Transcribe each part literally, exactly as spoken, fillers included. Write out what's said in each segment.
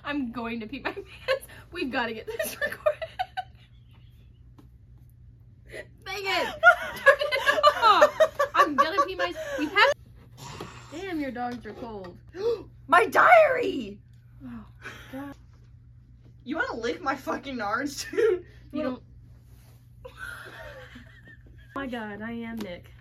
I'm going to pee my pants. We've got to get this recorded. Megan, turn it off. I'm gonna pee my. We have. Damn, your dogs are cold. My diary. Oh God. You want to lick my fucking nards, dude? You don't. Oh my God, I am Nick.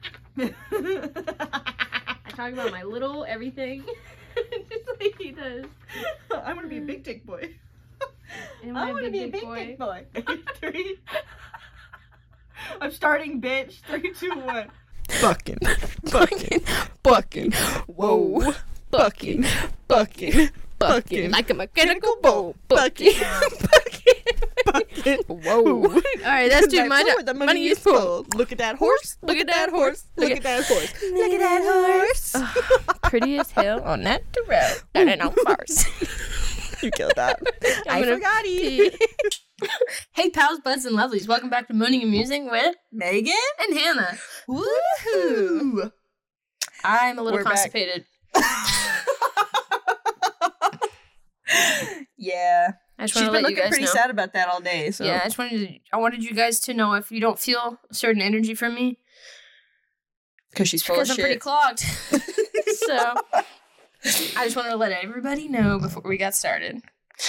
I talk about my little everything, just like he does. I want to be a big dick boy. Am I I want to be a big boy? dick boy. Three. I'm starting, bitch. Three, two, one. Bucking, bucking, bucking. Whoa, bucking, bucking, bucking. Like a mechanical bull. Bucking, bucking, bucking. Whoa. All right, that's too much. The money is full. Look at that horse. Look at that horse. Look at that horse. Look at that horse. Pretty as hell on that road. Got it on farce. You killed that. I'm I gonna forgot you. Hey, pals, buds, and lovelies. Welcome back to Mooning and Musing with Megan and Hannah. Woohoo! I'm a little We're back. constipated. Yeah. I just She's want to been let you looking guys pretty know. sad about that all day. So Yeah, I just wanted to, I wanted you guys to know if you don't feel a certain energy from me, because she's full of because I'm shit. pretty clogged. So I just wanted to let everybody know before we got started.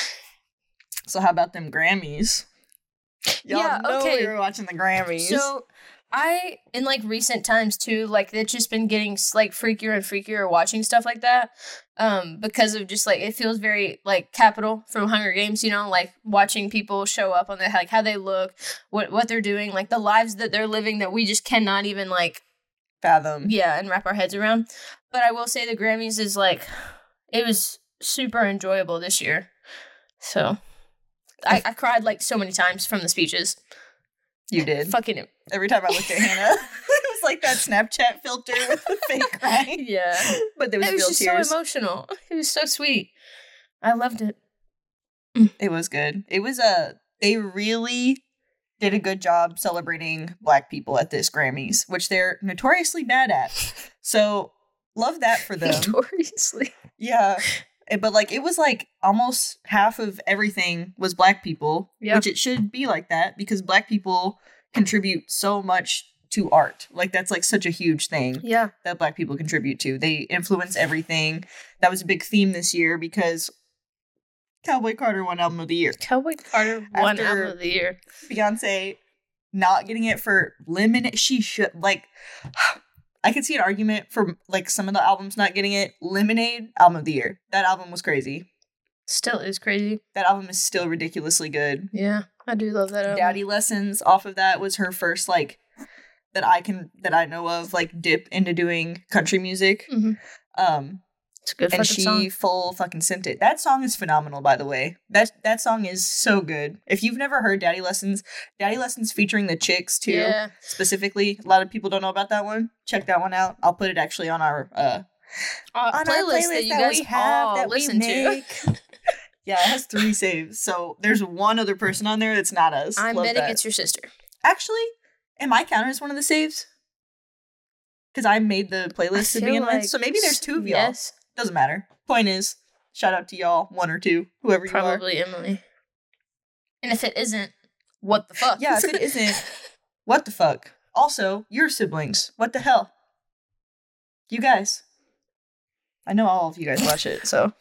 So how about them Grammys? Y'all Yeah, know okay. we were watching the Grammys. So I, in like recent times too, like it's just been getting like freakier and freakier watching stuff like that. Um, because of just like, it feels very like Capital from Hunger Games, you know, like watching people show up on the, like how they look, what, what they're doing, like the lives that they're living that we just cannot even like, fathom. yeah, and wrap our heads around. But I will say the Grammys is like, it was super enjoyable this year. So I, I cried like so many times from the speeches. You did. Fucking Every time I looked at Hannah, it was like that Snapchat filter with the fake crying. yeah. But there was It was real just tears. so emotional. It was so sweet. I loved it. It was good. It was a. They really did a good job celebrating Black people at this Grammys, which they're notoriously bad at. So love that for them. Notoriously. Yeah. Eh, But like it was like almost half of everything was Black people, Yeah. which it should be like that because Black people contribute so much to art. Like that's like such a huge thing Yeah. that Black people contribute to. They influence everything. That was a big theme this year because Cowboy Carter won Album of the Year. Cowboy Carter won After- album of the year. Beyonce not getting it for Lemonade. She should like. I could see an argument for like some of the albums not getting it. Lemonade, album of the year. That album was crazy. Still is crazy. That album is still ridiculously good. Yeah. I do love that album. Daddy Lessons off of that was her first like that I can that I know of like dip into doing country music. Mhm. Um It's a good and fucking she song. full fucking sent it. That song is phenomenal, by the way. That that song is so good. If you've never heard Daddy Lessons, Daddy Lessons featuring the Chicks too. Yeah. Specifically, a lot of people don't know about that one. Check that one out. I'll put it actually on our uh Uh, on playlist, our that you guys all listen to. Yeah, it has three saves. So there's one other person on there that's not us. I'm Love betting that. it's your sister. Actually, am I counted as one of the saves? Because I made the playlist to feel begin like with. So maybe there's two of y'all. Yes. Doesn't matter. Point is, shout out to y'all, one or two, whoever you are. Probably Emily. And if it isn't, what the fuck? Yeah, if it isn't, what the fuck? Also, your siblings. What the hell? You guys. I know all of you guys watch it, so.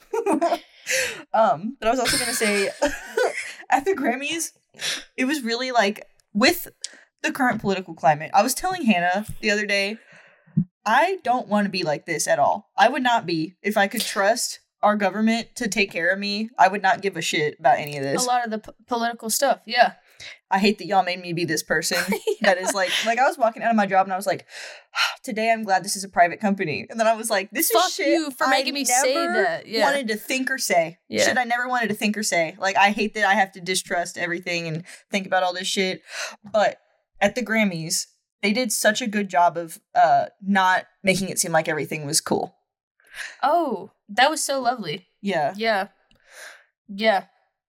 um, but I was also going to say, at the Grammys, it was really like, with the current political climate, I was telling Hannah the other day, I don't want to be like this at all. I would not be. If I could trust our government to take care of me, I would not give a shit about any of this. A lot of the p- political stuff, yeah. I hate that y'all made me be this person that is like, like I was walking out of my job and I was like, today I'm glad this is a private company. And then I was like, this Fuck is shit you for making I me say never that. Yeah. wanted to think or say. Yeah. Shit I never wanted to think or say. Like, I hate that I have to distrust everything and think about all this shit. But at the Grammys, they did such a good job of uh not making it seem like everything was cool. Oh, that was so lovely. Yeah. Yeah. Yeah.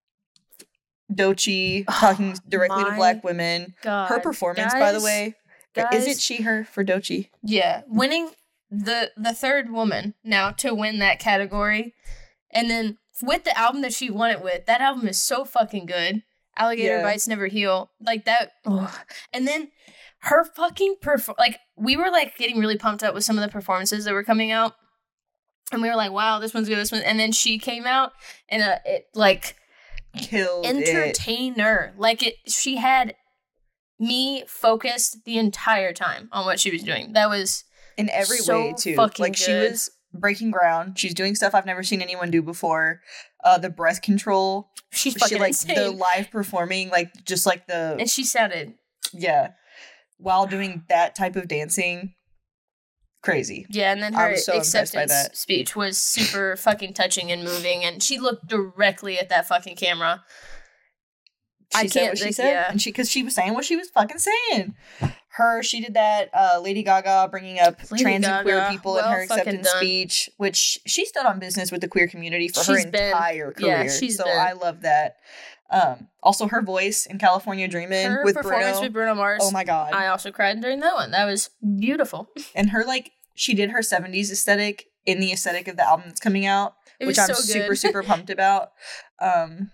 Doechii talking directly to my Black women. God. Her performance, by the Guys, way. guys, Is it she, her for Doechii? Yeah. Winning the the third woman now to win that category. And then with the album that she won it with, that album is so fucking good. Alligator Yeah. Bites Never Heal. Like that. Ugh. And then her fucking perform. Like, we were like getting really pumped up with some of the performances that were coming out. And we were like, wow, this one's good, this one. And then she came out and uh, it like Killed it. entertainer. Like it, she had me focused the entire time on what she was doing. That was In every so way, too. fucking Like, she good. was breaking ground. She's doing stuff I've never seen anyone do before. Uh, the breath control. she's She, fucking like, insane. the live performing, like, just like the, and she sounded yeah. While doing that type of dancing, crazy. yeah, and then I her was so impressed by acceptance that. speech was super fucking touching and moving, and she looked directly at that fucking camera. She I said can't what she think- said, yeah. and she because she was saying what she was fucking saying. Her, she did that. Uh, Lady Gaga bringing up Lady trans and queer Gaga, people in well her fucking acceptance done. speech, which she stood on business with the queer community for her She's been- entire career. yeah, she's so been. I love that. Um, also, her voice in California Dreamin' Her with performance Bruno. with Bruno Mars. Oh my god! I also cried during that one. That was beautiful. And her like she did her seventies aesthetic in the aesthetic of the album that's coming out, It which was I'm so super good. super pumped about. Um,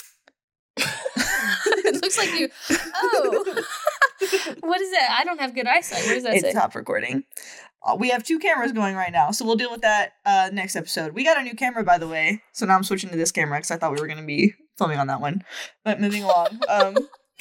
It looks like you. Oh, what is that? I don't have good eyesight. What does that it say? stopped recording. Uh, we have two cameras going right now, so we'll deal with that uh, next episode. We got a new camera, by the way, so now I'm switching to this camera because I thought we were going to be filming on that one. But moving along, um,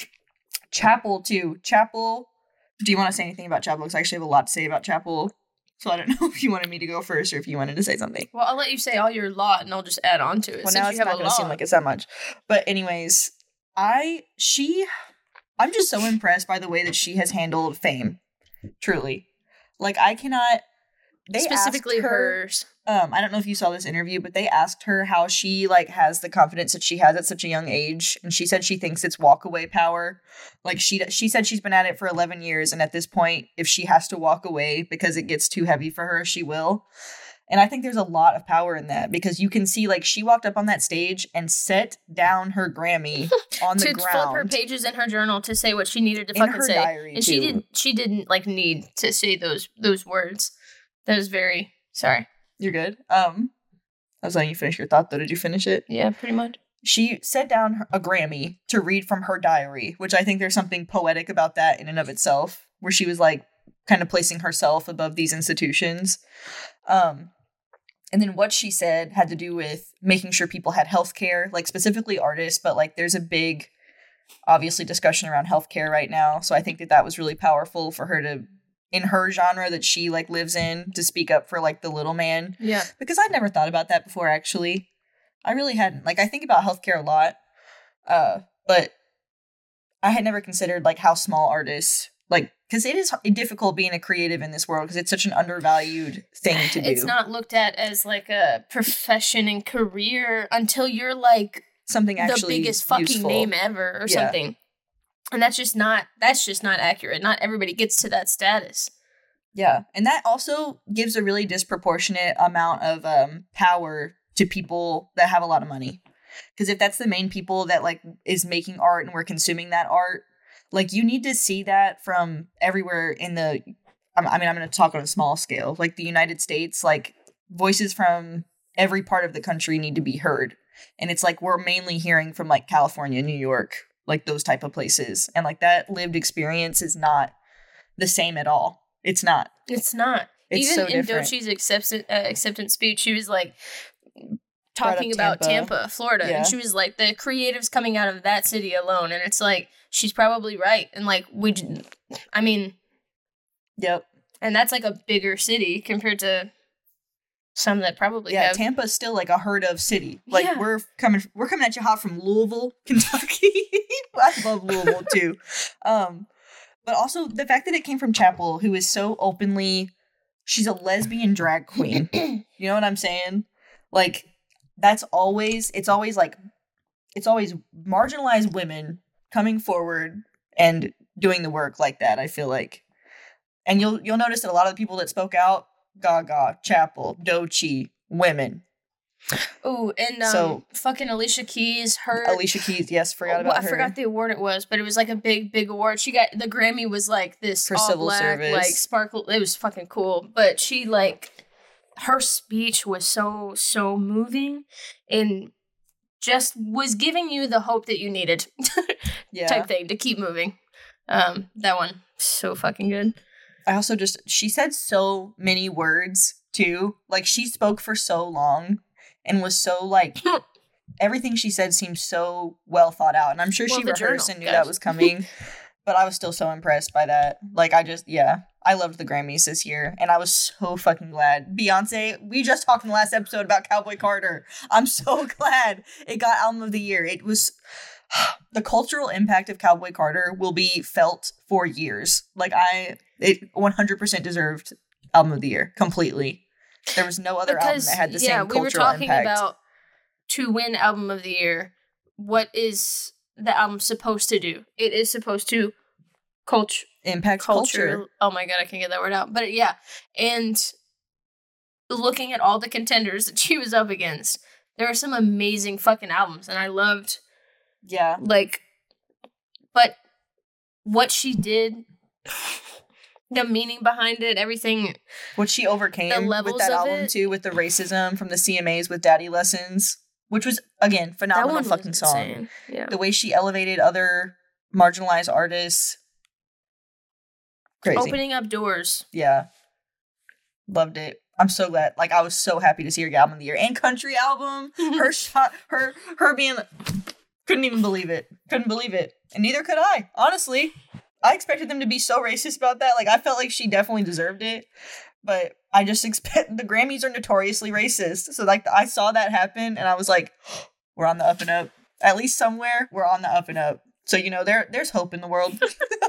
Chapel too. Chapel. Do you want to say anything about Chapel? Because I actually have a lot to say about Chapel, so I don't know if you wanted me to go first or if you wanted to say something. Well, I'll let you say all your lot, and I'll just add on to it. Well, since now you it's have not a going to seem lot. like it's that much. But anyways, I she I'm just so impressed by the way that she has handled fame. Truly. Like I cannot they specifically asked her, hers. um I don't know if you saw this interview, but they asked her how she like has the confidence that she has at such a young age, and she said she thinks it's walkaway power. Like she she said she's been at it for eleven years, and at this point if she has to walk away because it gets too heavy for her, she will. And I think there's a lot of power in that because you can see like she walked up on that stage and set down her Grammy on the to ground. flip her pages in her journal to say what she needed to In fucking her say, diary, and she too. didn't. She didn't like need to say those those words. That was very sorry. You're good. Um, I was letting you finish your thought though. Did you finish it? Yeah, pretty much. She set down her- a Grammy to read from her diary, which I think there's something poetic about that in and of itself, where she was like kind of placing herself above these institutions. Um, and then what she said had to do with making sure people had health care, like specifically artists, but like there's a big, obviously, discussion around healthcare right now. So I think that that was really powerful for her to, in her genre that she like lives in, to speak up for like the little man. Yeah. Because I'd never thought about that before, actually. I really hadn't. Like, I think about healthcare a lot, uh, but I had never considered like how small artists, like, because it is h- difficult being a creative in this world because it's such an undervalued thing to do. It's not looked at as like a profession and career until you're like something the actually biggest fucking useful. name ever or Yeah. something. And that's just not that's just not accurate. Not everybody gets to that status. Yeah, and that also gives a really disproportionate amount of um, power to people that have a lot of money. Because if that's the main people that like is making art and we're consuming that art, like you need to see that from everywhere in the. I'm- I mean, I'm going to talk on a small scale, like the United States. Like voices from every part of the country need to be heard, and it's like we're mainly hearing from like California, New York, like those type of places, and like that lived experience is not the same at all. It's not. It's not. It's Even so in different. Doechie's acceptance uh, acceptance speech, she was like talking up about Tampa. Tampa, Florida, Yeah. and she was like the creatives coming out of that city alone, and it's like she's probably right, and like we, j- I mean, Yep. and that's like a bigger city compared to some that probably Yeah, have. Tampa's still like a herd of city. Like Yeah. we're coming, we're coming at you hot from Louisville, Kentucky. I love Louisville too. Um, but also the fact that it came from Chapel, who is so openly, she's a lesbian drag queen. You know what I'm saying? Like that's always, it's always like, it's always marginalized women coming forward and doing the work like that. I feel like, and you'll you'll notice that a lot of the people that spoke out. Gaga, Chapel, Doechii, women. Oh, and um, So- fucking Alicia Keys, her. Alicia Keys, yes, forgot Well, about I her. forgot the award it was, but it was like a big, big award. She got the Grammy was like this For all civil black, service. like sparkle. It was fucking cool. But she like her speech was so, so moving and just was giving you the hope that you needed Yeah. type thing to keep moving. Um, that one, so fucking good. I also just, she said so many words too. Like, she spoke for so long and was so like, everything she said seemed so well thought out. And I'm sure Well, she the rehearsed journal, and knew guys. that was coming. But I was still so impressed by that. Like, I just, yeah, I loved the Grammys this year. And I was so fucking glad. Beyonce, we just talked in the last episode about Cowboy Carter. I'm so glad it got Album of the Year. It was, the cultural impact of Cowboy Carter will be felt for years. Like, I, it one hundred percent deserved Album of the Year. Completely. There was no other album that had the yeah, same cultural we were talking impact. about to win Album of the Year, what is the album supposed to do? It is supposed to culture Impact culture. culture. Oh my god, I can't get that word out. But yeah, and looking at all the contenders that she was up against, there are some amazing fucking albums, and I loved Yeah. like, but what she did, the meaning behind it, everything. What she overcame The with levels that of album it. too, with the racism from the C M As with Daddy Lessons, which was again That phenomenal one fucking was song. insane. Yeah. The way she elevated other marginalized artists, crazy. Opening up doors. Yeah, loved it. I'm so glad. Like, I was so happy to see her get album of the year and country album. Her shot, her her being, couldn't even believe it. Couldn't believe it, and neither could I. Honestly, I expected them to be so racist about that. Like, I felt like she definitely deserved it, but I just expect the Grammys are notoriously racist. So like, I saw that happen, and I was like, we're on the up and up. At least somewhere, we're on the up and up. So, you know, there there's hope in the world.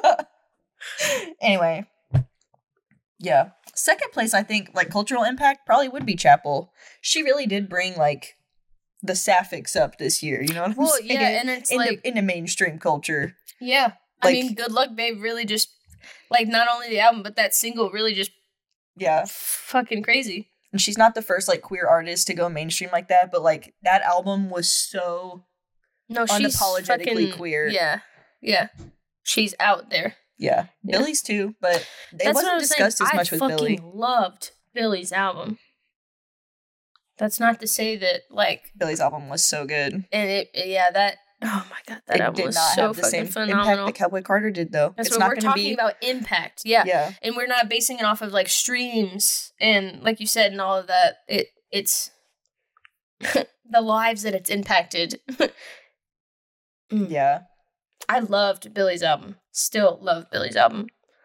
Anyway, yeah. Second place, I think, like, cultural impact probably would be Chapel. She really did bring, like, the sapphics up this year. You know what I'm Well, saying? yeah, and it's into, like, into mainstream culture. yeah. I like- mean, Good Luck Babe really just, like, not only the album, but that single really just Yeah. fucking crazy. And she's not the first, like, queer artist to go mainstream like that, but, like, that album was so No, she's unapologetically fucking, queer. Yeah, yeah. She's out there. Yeah. Yeah. Billy's too, but it That's what I wasn't was saying. discussed as I much with fucking Billy. loved Billy's album. That's not to say that, like, Billy's album was so good. and it, yeah, that, oh my god, that it album did was not so have the fucking same impact phenomenal. that Cowboy Carter did, though. That's it's what not we're gonna talking be, about, impact. Yeah. Yeah. And we're not basing it off of, like, streams and, like you said, and all of that. It It's the lives that it's impacted. Mm. Yeah. I loved Billy's album. Still love Billy's album.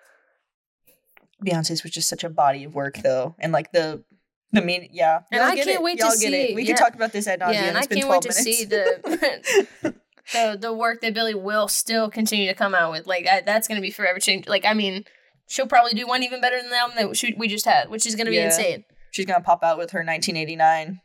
Beyonce's was just such a body of work, though. And, like, the, the mean, yeah. And Y'all I get can't it. wait to Y'all get see- it. We yeah. could talk about this ad nauseum. Yeah, and I It's been can't wait twelve to minutes. see the the the work that Billy will still continue to come out with. Like, I, that's going to be forever changed. Like, I mean, she'll probably do one even better than the album that she, we just had, which is going to be Yeah. insane. She's gonna pop out with her nineteen eighty-nine.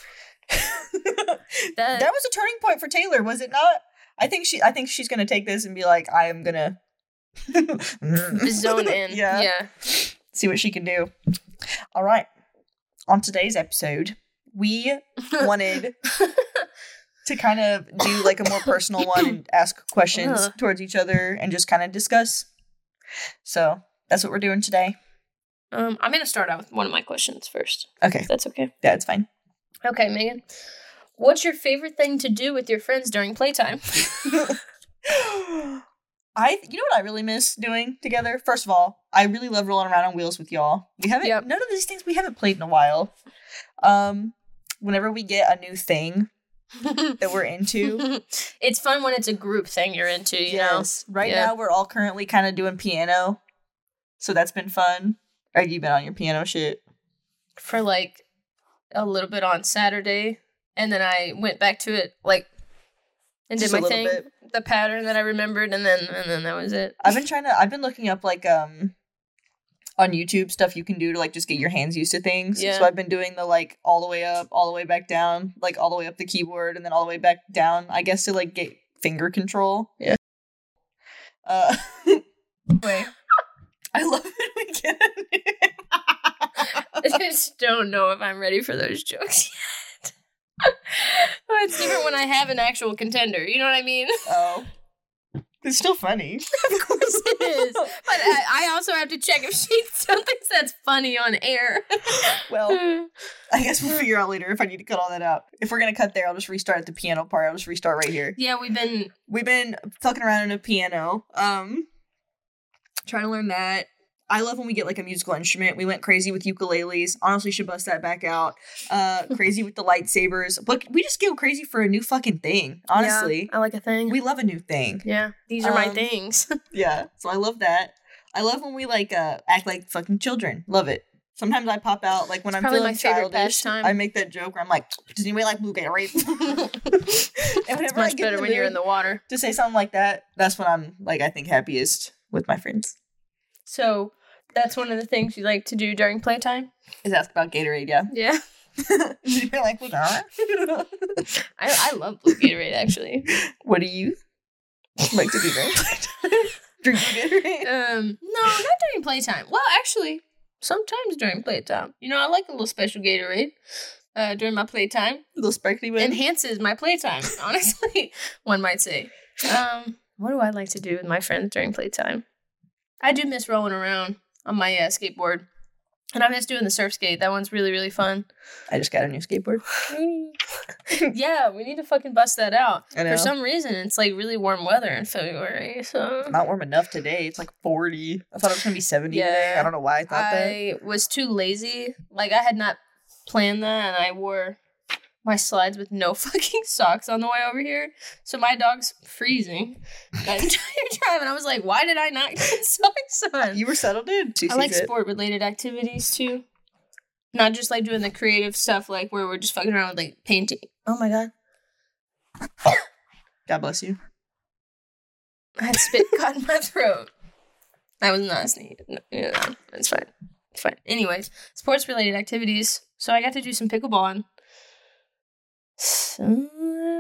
That, That was a turning point for Taylor, was it not? I think she I think she's gonna take this and be like, I am gonna zone in. Yeah. Yeah. See what she can do. All right. On today's episode, we wanted to kind of do like a more personal one and ask questions Ugh. towards each other and just kind of discuss. So that's what we're doing today. Um, I'm going to start out with one of my questions first. Okay. If that's okay. Yeah, it's fine. Okay, Megan. What's your favorite thing to do with your friends during playtime? I, you know what I really miss doing together? First of all, I really love rolling around on wheels with y'all. We haven't, Yep. none of these things we haven't played in a while. Um, whenever we get a new thing that we're into. It's fun when it's a group thing you're into, you know? Right Yeah. now, we're all currently kind of doing piano. So that's been fun. Have you been on your piano shit? For like a little bit on Saturday, and then I went back to it like and Just did a my little thing, bit. the pattern that I remembered, and then and then that was it. I've been trying to, I've been looking up like, um, on YouTube stuff you can do to like just get your hands used to things. Yeah. So I've been doing the like all the way up, all the way back down, like all the way up the keyboard and then all the way back down, I guess, to like get finger control. Yeah. Uh, anyway, I love it when we get a new- I just don't know if I'm ready for those jokes yet. Well, it's different when I have an actual contender. You know what I mean? Oh. It's still funny. Of course it is. But I, I also have to check if she still thinks that's funny on air. Well, I guess we'll figure out later if I need to cut all that out. If we're going to cut there, I'll just restart at the piano part. I'll just restart right here. Yeah, we've been... We've been fucking around in a piano. Um, trying to learn that. I love when we get, like, a musical instrument. We went crazy with ukuleles. Honestly, should bust that back out. Uh, crazy with the lightsabers. But we just go crazy for a new fucking thing, honestly. Yeah, I like a thing. We love a new thing. Yeah, these are my Um, things. Yeah, so I love that. I love when we, like, uh, act like fucking children. Love it. Sometimes I pop out, like, when It's I'm probably feeling my favorite childish, pastime. I make that joke where I'm like, does anybody like Blue Gatorade? And It's whenever I much get better in the when you're in mood the water. to say something like that, that's when I'm, like, I think happiest with my friends. So, that's one of the things you like to do during playtime? Is ask about Gatorade, yeah. Yeah. You're like, Blue Gatorade? I, I love blue Gatorade, actually. What do you like to do during playtime? Drink Blue Gatorade? Um, no, not during playtime. Well, actually, sometimes during playtime. You know, I like a little special Gatorade uh, during my playtime. A little sparkly one? Enhances my playtime, honestly, one might say. Um, what do I like to do with my friends during playtime? I do miss rolling around on my uh, skateboard. And I miss doing the surf skate. That one's really, really fun. I just got a new skateboard. Yeah, we need to fucking bust that out. I know. For some reason, it's like really warm weather in February, so... Not warm enough today. It's like forty. I thought it was going to be seventy Yeah. today. I don't know why I thought that. I was too lazy. Like, I had not planned that, and I wore my slides with no fucking socks on the way over here. So my dog's freezing that entire time, and I was like, why did I not get socks on? You were settled in. I like sport-related activities, too. Not just, like, doing the creative stuff, like, where we're just fucking around with, like, painting. Oh, my God. God bless you. I had spit caught in my throat. That was not a sneeze. No, yeah, it's fine. It's fine. Anyways, sports-related activities. So I got to do some pickleball on Sunday.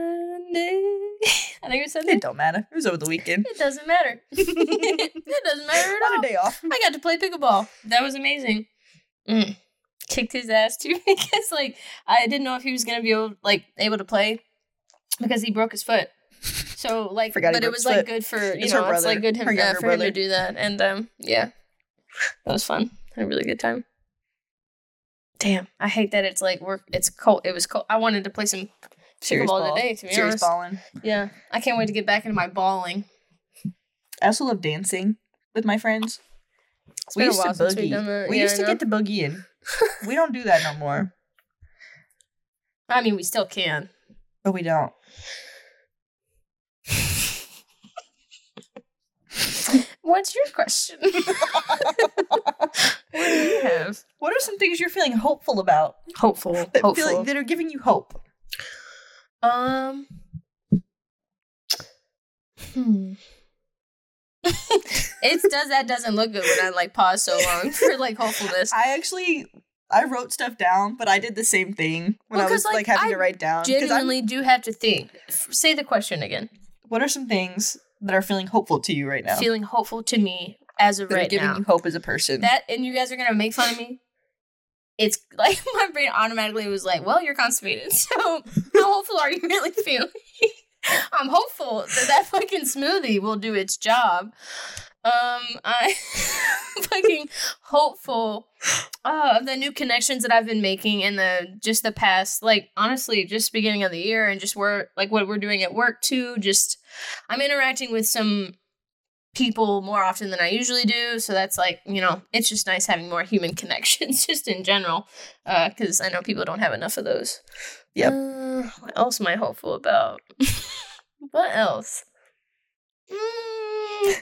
I think it was Sunday. It don't matter. It was over the weekend. It doesn't matter. It doesn't matter at Not all. a day off. I got to play pickleball. That was amazing. Mm. Kicked his ass too because like I didn't know if he was gonna be able like able to play because he broke his foot. So like, Forgot he but it broke was his like foot. good for you It's know her it's like brother. good him, Her uh, younger for him brother. to do that and um yeah, that was fun. Had a really good time. Damn, I hate that it's like work. It's cold. It was cold. I wanted to play some Serious pickleball ball. today. To be Serious honest, balling. yeah, I can't wait to get back into my balling. I also love dancing with my friends. It's We been a used to while since we've boogie. done that. We Yeah, used I to know. get the boogie in. We don't do that no more. I mean, we still can. But we don't. What's your question? What do you have? What are some things you're feeling hopeful about? Hopeful. That, Hopeful. feel like, that are giving you hope? Um. Hmm. It does that doesn't look good when I like pause so long for like hopefulness. I actually, I wrote stuff down, but I did the same thing when Well, I 'cause, was like, like, having I to write down. 'Cause I'm- Genuinely do have to think. F- Say the question again. What are some things that are feeling hopeful to you right now? Feeling hopeful to me as of that are right giving now. you hope as a person. That and you guys are gonna make fun of me. It's like my brain automatically was like, "Well, you're constipated, so how hopeful are you really feeling?" I'm hopeful that that fucking smoothie will do its job. Um, I fucking hopeful uh, of the new connections that I've been making in the just the past, like honestly, just beginning of the year and just where like what we're doing at work too. Just I'm interacting with some people more often than I usually do, so that's like you know it's just nice having more human connections just in general, because uh, I know people don't have enough of those. Yep. Uh, what else am I hopeful about? What else? Mm.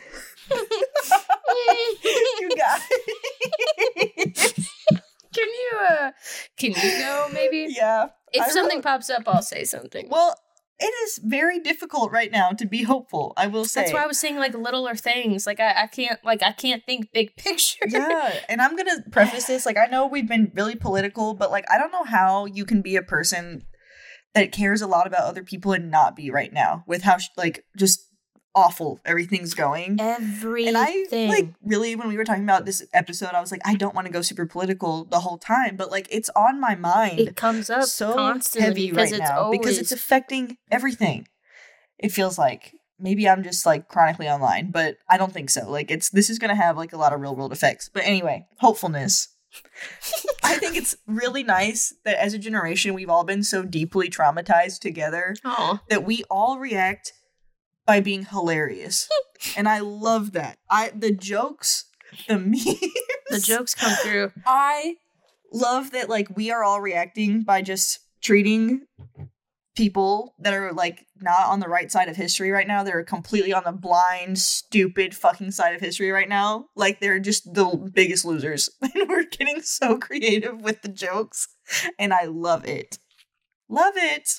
You got it. Can you uh can you go maybe? Yeah. If I something wrote- pops up, I'll say something. Well, it is very difficult right now to be hopeful, I will say. That's why I was saying like littler things. Like I, I can't like I can't think big picture. Yeah, and I'm gonna preface this, like, I know we've been really political, but, like, I don't know how you can be a person that cares a lot about other people and not be right now with how, sh- like, just awful everything's going. Everything. And I, like, really, when we were talking about this episode, I was like, I don't want to go super political the whole time, but, like, it's on my mind it comes up so constantly heavy because right it's now always because it's affecting everything. It feels like. maybe I'm just like chronically online, but I don't think so. Like it's this is gonna have like a lot of real world effects. But anyway, hopefulness. I think it's really nice that as a generation we've all been so deeply traumatized together Aww. that we all react by being hilarious. And I love that. I the jokes, the memes. The jokes come through. I love that like we are all reacting by just treating people that are like not on the right side of history right now. They're completely on the blind, stupid fucking side of history right now. Like they're just the biggest losers. And we're getting so creative with the jokes. And I love it. Love it.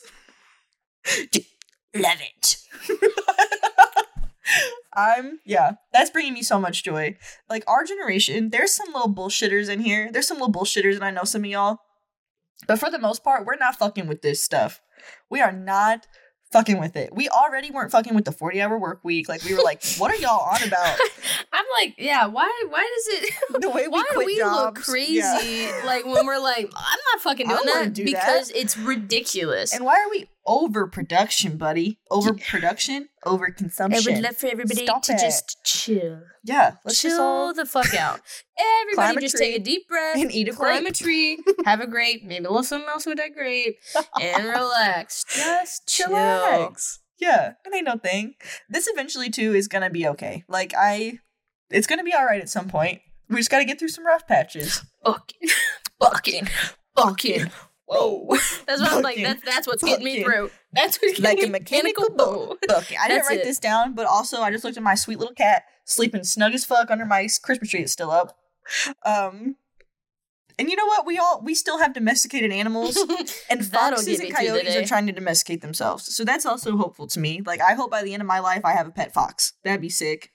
Love it. I'm, yeah, that's bringing me so much joy. Like our generation, there's some little bullshitters in here. There's some little bullshitters, and I know some of y'all. But for the most part, we're not fucking with this stuff. We are not fucking with it. We already weren't fucking with the forty-hour work week. Like, we were like, what are y'all on about? I'm like, yeah, why Why does it... The way we why quit do we jobs, look crazy? yeah. Like, when we're like, I'm not fucking I doing don't wanna that. do because that. it's ridiculous. And why are we overproduction, buddy? Overproduction? Overconsumption. I would love for everybody Stop to it. just chill. Yeah, let's chill just all the fuck out. Climb Everybody a just tree take a deep breath. and eat a Climb grape. a tree. Have a grape. Maybe a little something else with that grape. And relax. Just chill. Chillax. Yeah, it ain't no thing. This eventually, too, is gonna be okay. Like, I... It's gonna be alright at some point. We just gotta get through some rough patches. Bucking. Bucking. Bucking. Whoa. That's what I'm like. Bucking. That's that's what's getting me Bucking. through. That's what's Like getting a me. mechanical bow. Bucking. I didn't That's write it. this down, but also I just looked at my sweet little cat sleeping snug as fuck under my Christmas tree that's still up. Um... And you know what? We all we still have domesticated animals, and That'll foxes get and me through the coyotes day. are trying to domesticate themselves. So that's also hopeful to me. Like I hope by the end of my life I have a pet fox. That'd be sick.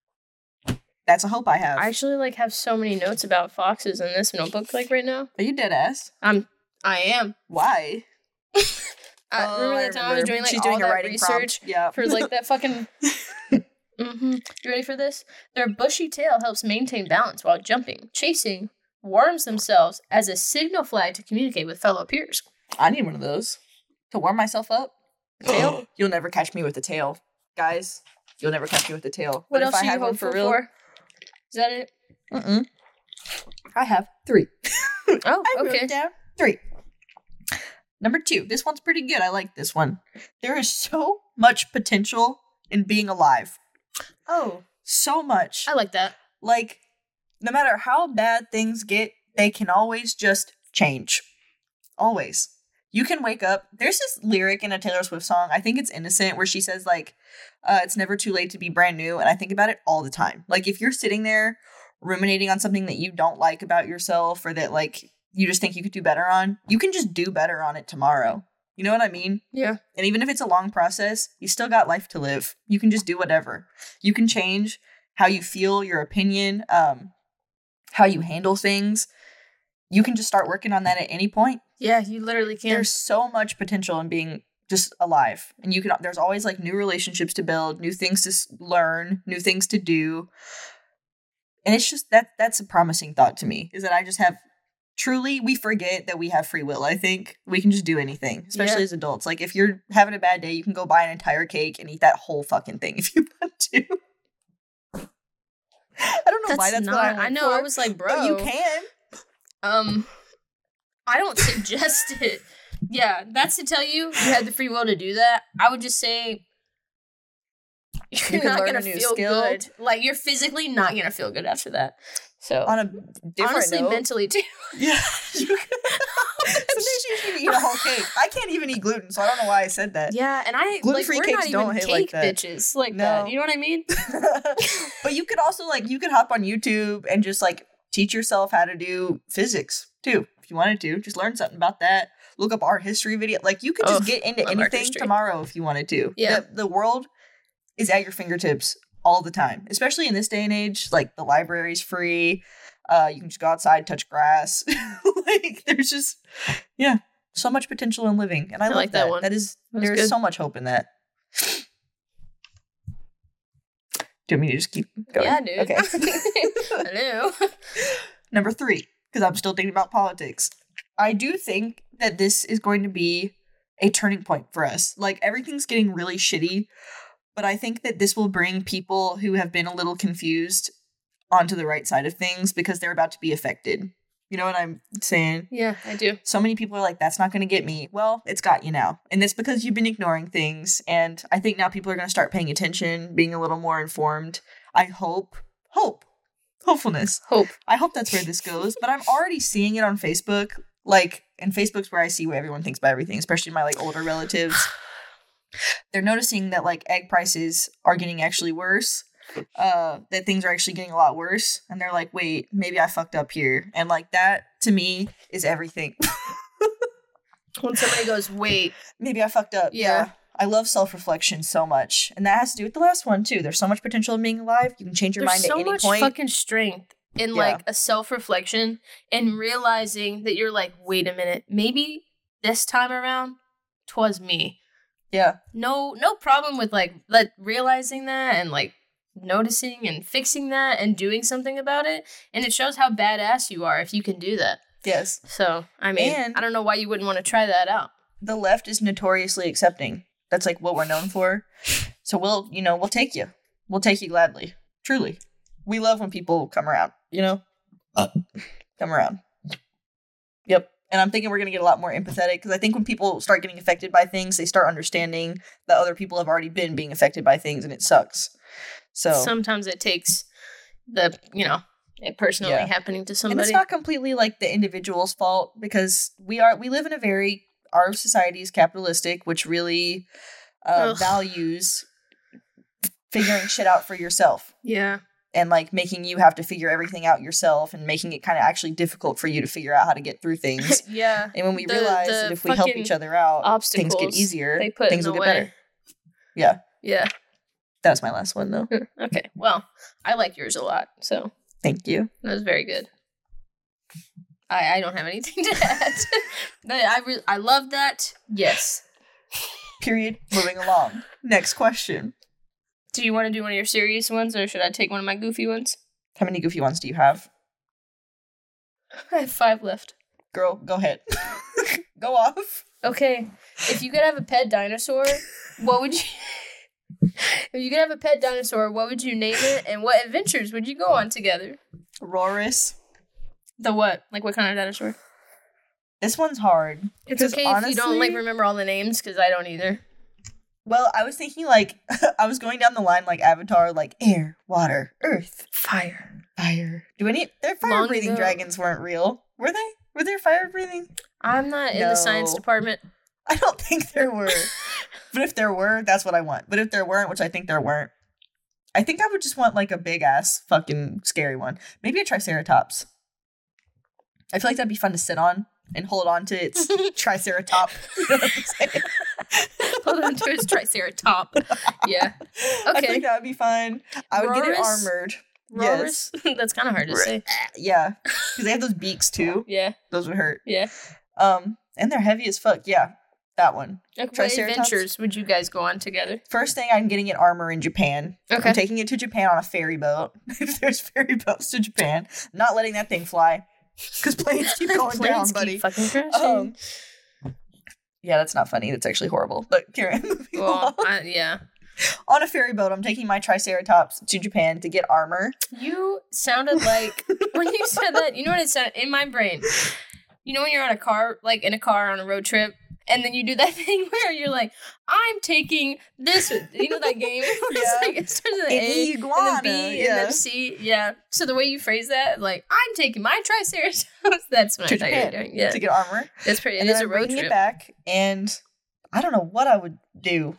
That's a hope I have. I actually like have so many notes about foxes in this notebook like right now. Are you dead ass? I'm I am. Why? I Oh, remember I that time I was remember. doing like She's all doing a that writing research prompt. Yeah. for like that fucking. Mm-hmm. You ready for this? Their bushy tail helps maintain balance while jumping, chasing worms themselves as a signal flag to communicate with fellow peers. I need one of those to warm myself up. Tail? You'll never catch me with the tail, guys. You'll never catch me with the tail. What But else if I are you had one hopeful for real, for? Is that it? Mm-mm. I have three. Oh, I wrote okay. down three. Number two. This one's pretty good. I like this one. There is so much potential in being alive. Oh, So much. I like that. Like, no matter how bad things get, they can always just change. Always. You can wake up. There's this lyric in a Taylor Swift song, I think it's Innocent, where she says, like, uh, it's never too late to be brand new. And I think about it all the time. Like, if you're sitting there ruminating on something that you don't like about yourself or that, like, you just think you could do better on, you can just do better on it tomorrow. You know what I mean? Yeah. And even if it's a long process, you still got life to live. You can just do whatever. You can change how you feel, your opinion, um, how you handle things. You can just start working on that at any point. Yeah, you literally can. There's so much potential in being just alive. And you can, there's always like new relationships to build, new things to s- learn, new things to do. And it's just that that's a promising thought to me, is that I just have truly, we forget that we have free will. I think we can just do anything, especially Yeah. as adults. Like if you're having a bad day, you can go buy an entire cake and eat that whole fucking thing if you want to. I don't know That's why that's not. what I, I went know. for, I was like, bro. but you can. Um, I don't suggest it. Yeah, that's to tell you you had the free will to do that. I would just say you're You can not learn gonna a new feel skill. good. Like you're physically not gonna feel good after that. So On a different honestly, note, mentally too. yeah. You can- Sometimes you just need to eat a whole cake. I can't even eat gluten, so I don't know why I said that. Yeah, and I Gluten-free like we're not cakes don't even hit cake like that. bitches like No. that. You know what I mean? But you could also like you could hop on YouTube and just like teach yourself how to do physics too, if you wanted to. Just learn something about that. Look up art history video. Like you could just Oh, get into love art anything history. tomorrow if you wanted to. Yeah. The, the world is at your fingertips all the time, especially in this day and age. Like the library's free. Uh, you can just go outside, touch grass. Like there's just yeah, so much potential in living, and I, I love like that that. one. That is That was there is good. so much hope in that. Do you want me to just keep going? Yeah, dude. Okay. Hello. Number three, because I'm still thinking about politics. I do think that this is going to be a turning point for us. Like, everything's getting really shitty, But I think that this will bring people who have been a little confused onto the right side of things because they're about to be affected. You know what I'm saying? Yeah, I do. So many people are like, that's not going to get me. Well, it's got you now. And it's because you've been ignoring things. And I think now people are going to start paying attention, being a little more informed. I hope, hope, hopefulness. Hope. I hope that's where this goes. But I'm already seeing it on Facebook. Like, and Facebook's where I see what everyone thinks about everything, especially my, like, older relatives. They're noticing that, like, egg prices are getting actually worse. Uh, that things are actually getting a lot worse, and they're like, wait, maybe I fucked up here. And like that to me is everything. When somebody goes, wait, maybe I fucked up. Yeah, yeah. I love self-reflection so much, and that has to do with the last one too. There's so much potential in being alive. You can change your There's mind so at any much point. Fucking strength in Yeah. like a self-reflection and realizing that you're like, wait a minute, maybe this time around, 'twas me. Yeah. No, no problem with like like realizing that and like noticing and fixing that and doing something about it. And it shows how badass you are if you can do that. Yes. So, I mean, And- I don't know why you wouldn't want to try that out. The left is notoriously accepting. That's like what we're known for. So we'll, you know, we'll take you. We'll take you gladly. Truly. We love when people come around, you know? Uh. Come around. Yep. And I'm thinking we're going to get a lot more empathetic because I think when people start getting affected by things, they start understanding that other people have already been being affected by things and it sucks. So Sometimes it takes the, you know, it personally Yeah. happening to and somebody. it's not completely like the individual's fault because we are we live in a very our society is capitalistic, which really uh, Ugh. values figuring shit out for yourself Yeah. and like making you have to figure everything out yourself and making it kind of actually difficult for you to figure out how to get through things. Yeah. And when we The- realize the that if we help fucking each other out, things get obstacles easier, they put things in will the get way. better. Yeah, Yeah. that was my last one though. Okay. Well, I like yours a lot, so Thank you. that was very good. I I don't have anything to add. But I re- I love that. Yes. Period. Moving along. Next question. Do you want to do one of your serious ones, or should I take one of my goofy ones? How many goofy ones do you have? I have five left. Girl, go ahead. Go off. Okay. If you could have a pet dinosaur, what would you? If you could have a pet dinosaur, what would you name it, and what adventures would you go on together? Rorus. The what? Like what kind of dinosaur? This one's hard. It's 'Cause okay if you don't like honestly- remember all the names, because I don't either. Well, I was thinking like I was going down the line like Avatar, like air, water, earth, Fire. fire. Do any their fire Long breathing ago. dragons weren't real? Were they? Were there fire breathing? I'm not in the science No. department. I don't think there were. But if there were, that's what I want. But if there weren't, which I think there weren't, I think I would just want like a big ass fucking scary one. Maybe a Triceratops. I feel like that'd be fun to sit on and hold on to its Triceratop. You know what I'm saying? Hold on to his triceratop. Yeah. I Okay. think that would be fun. I would get it Rorus? armored. Yes. Rorus? That's kind of hard to say. Yeah. Because they have those beaks too. Yeah. Those would hurt. Yeah. Um, and they're heavy as fuck. Yeah. That one. Okay, what Triceratops? adventures would you guys go on together? First thing, I'm getting it armor in Japan. Okay. I'm taking it to Japan on a ferry boat. If there's ferry boats to Japan, not letting that thing fly because planes keep going Planes down, buddy. keep fucking crashing. Um, yeah, that's not funny. That's actually horrible. But Karen, moving well, along. I, yeah. On a ferry boat, I'm taking my Triceratops to Japan to get armor. You sounded like when you said that. You know what it sounded in my brain. You know when you're on a car, like in a car on a road trip, and then you do that thing where you're like, "I'm taking this." with-" You know that game? Where it's Yeah. like it starts with an An A, iguana, and then B, yeah. and then C. Yeah. So the way you phrase that, like, "I'm taking my Triceratops." That's what To I thought you were Japan doing. Yeah. to get armor. That's pretty. It And is then a I'm road bringing trip. it back, and I don't know what I would do.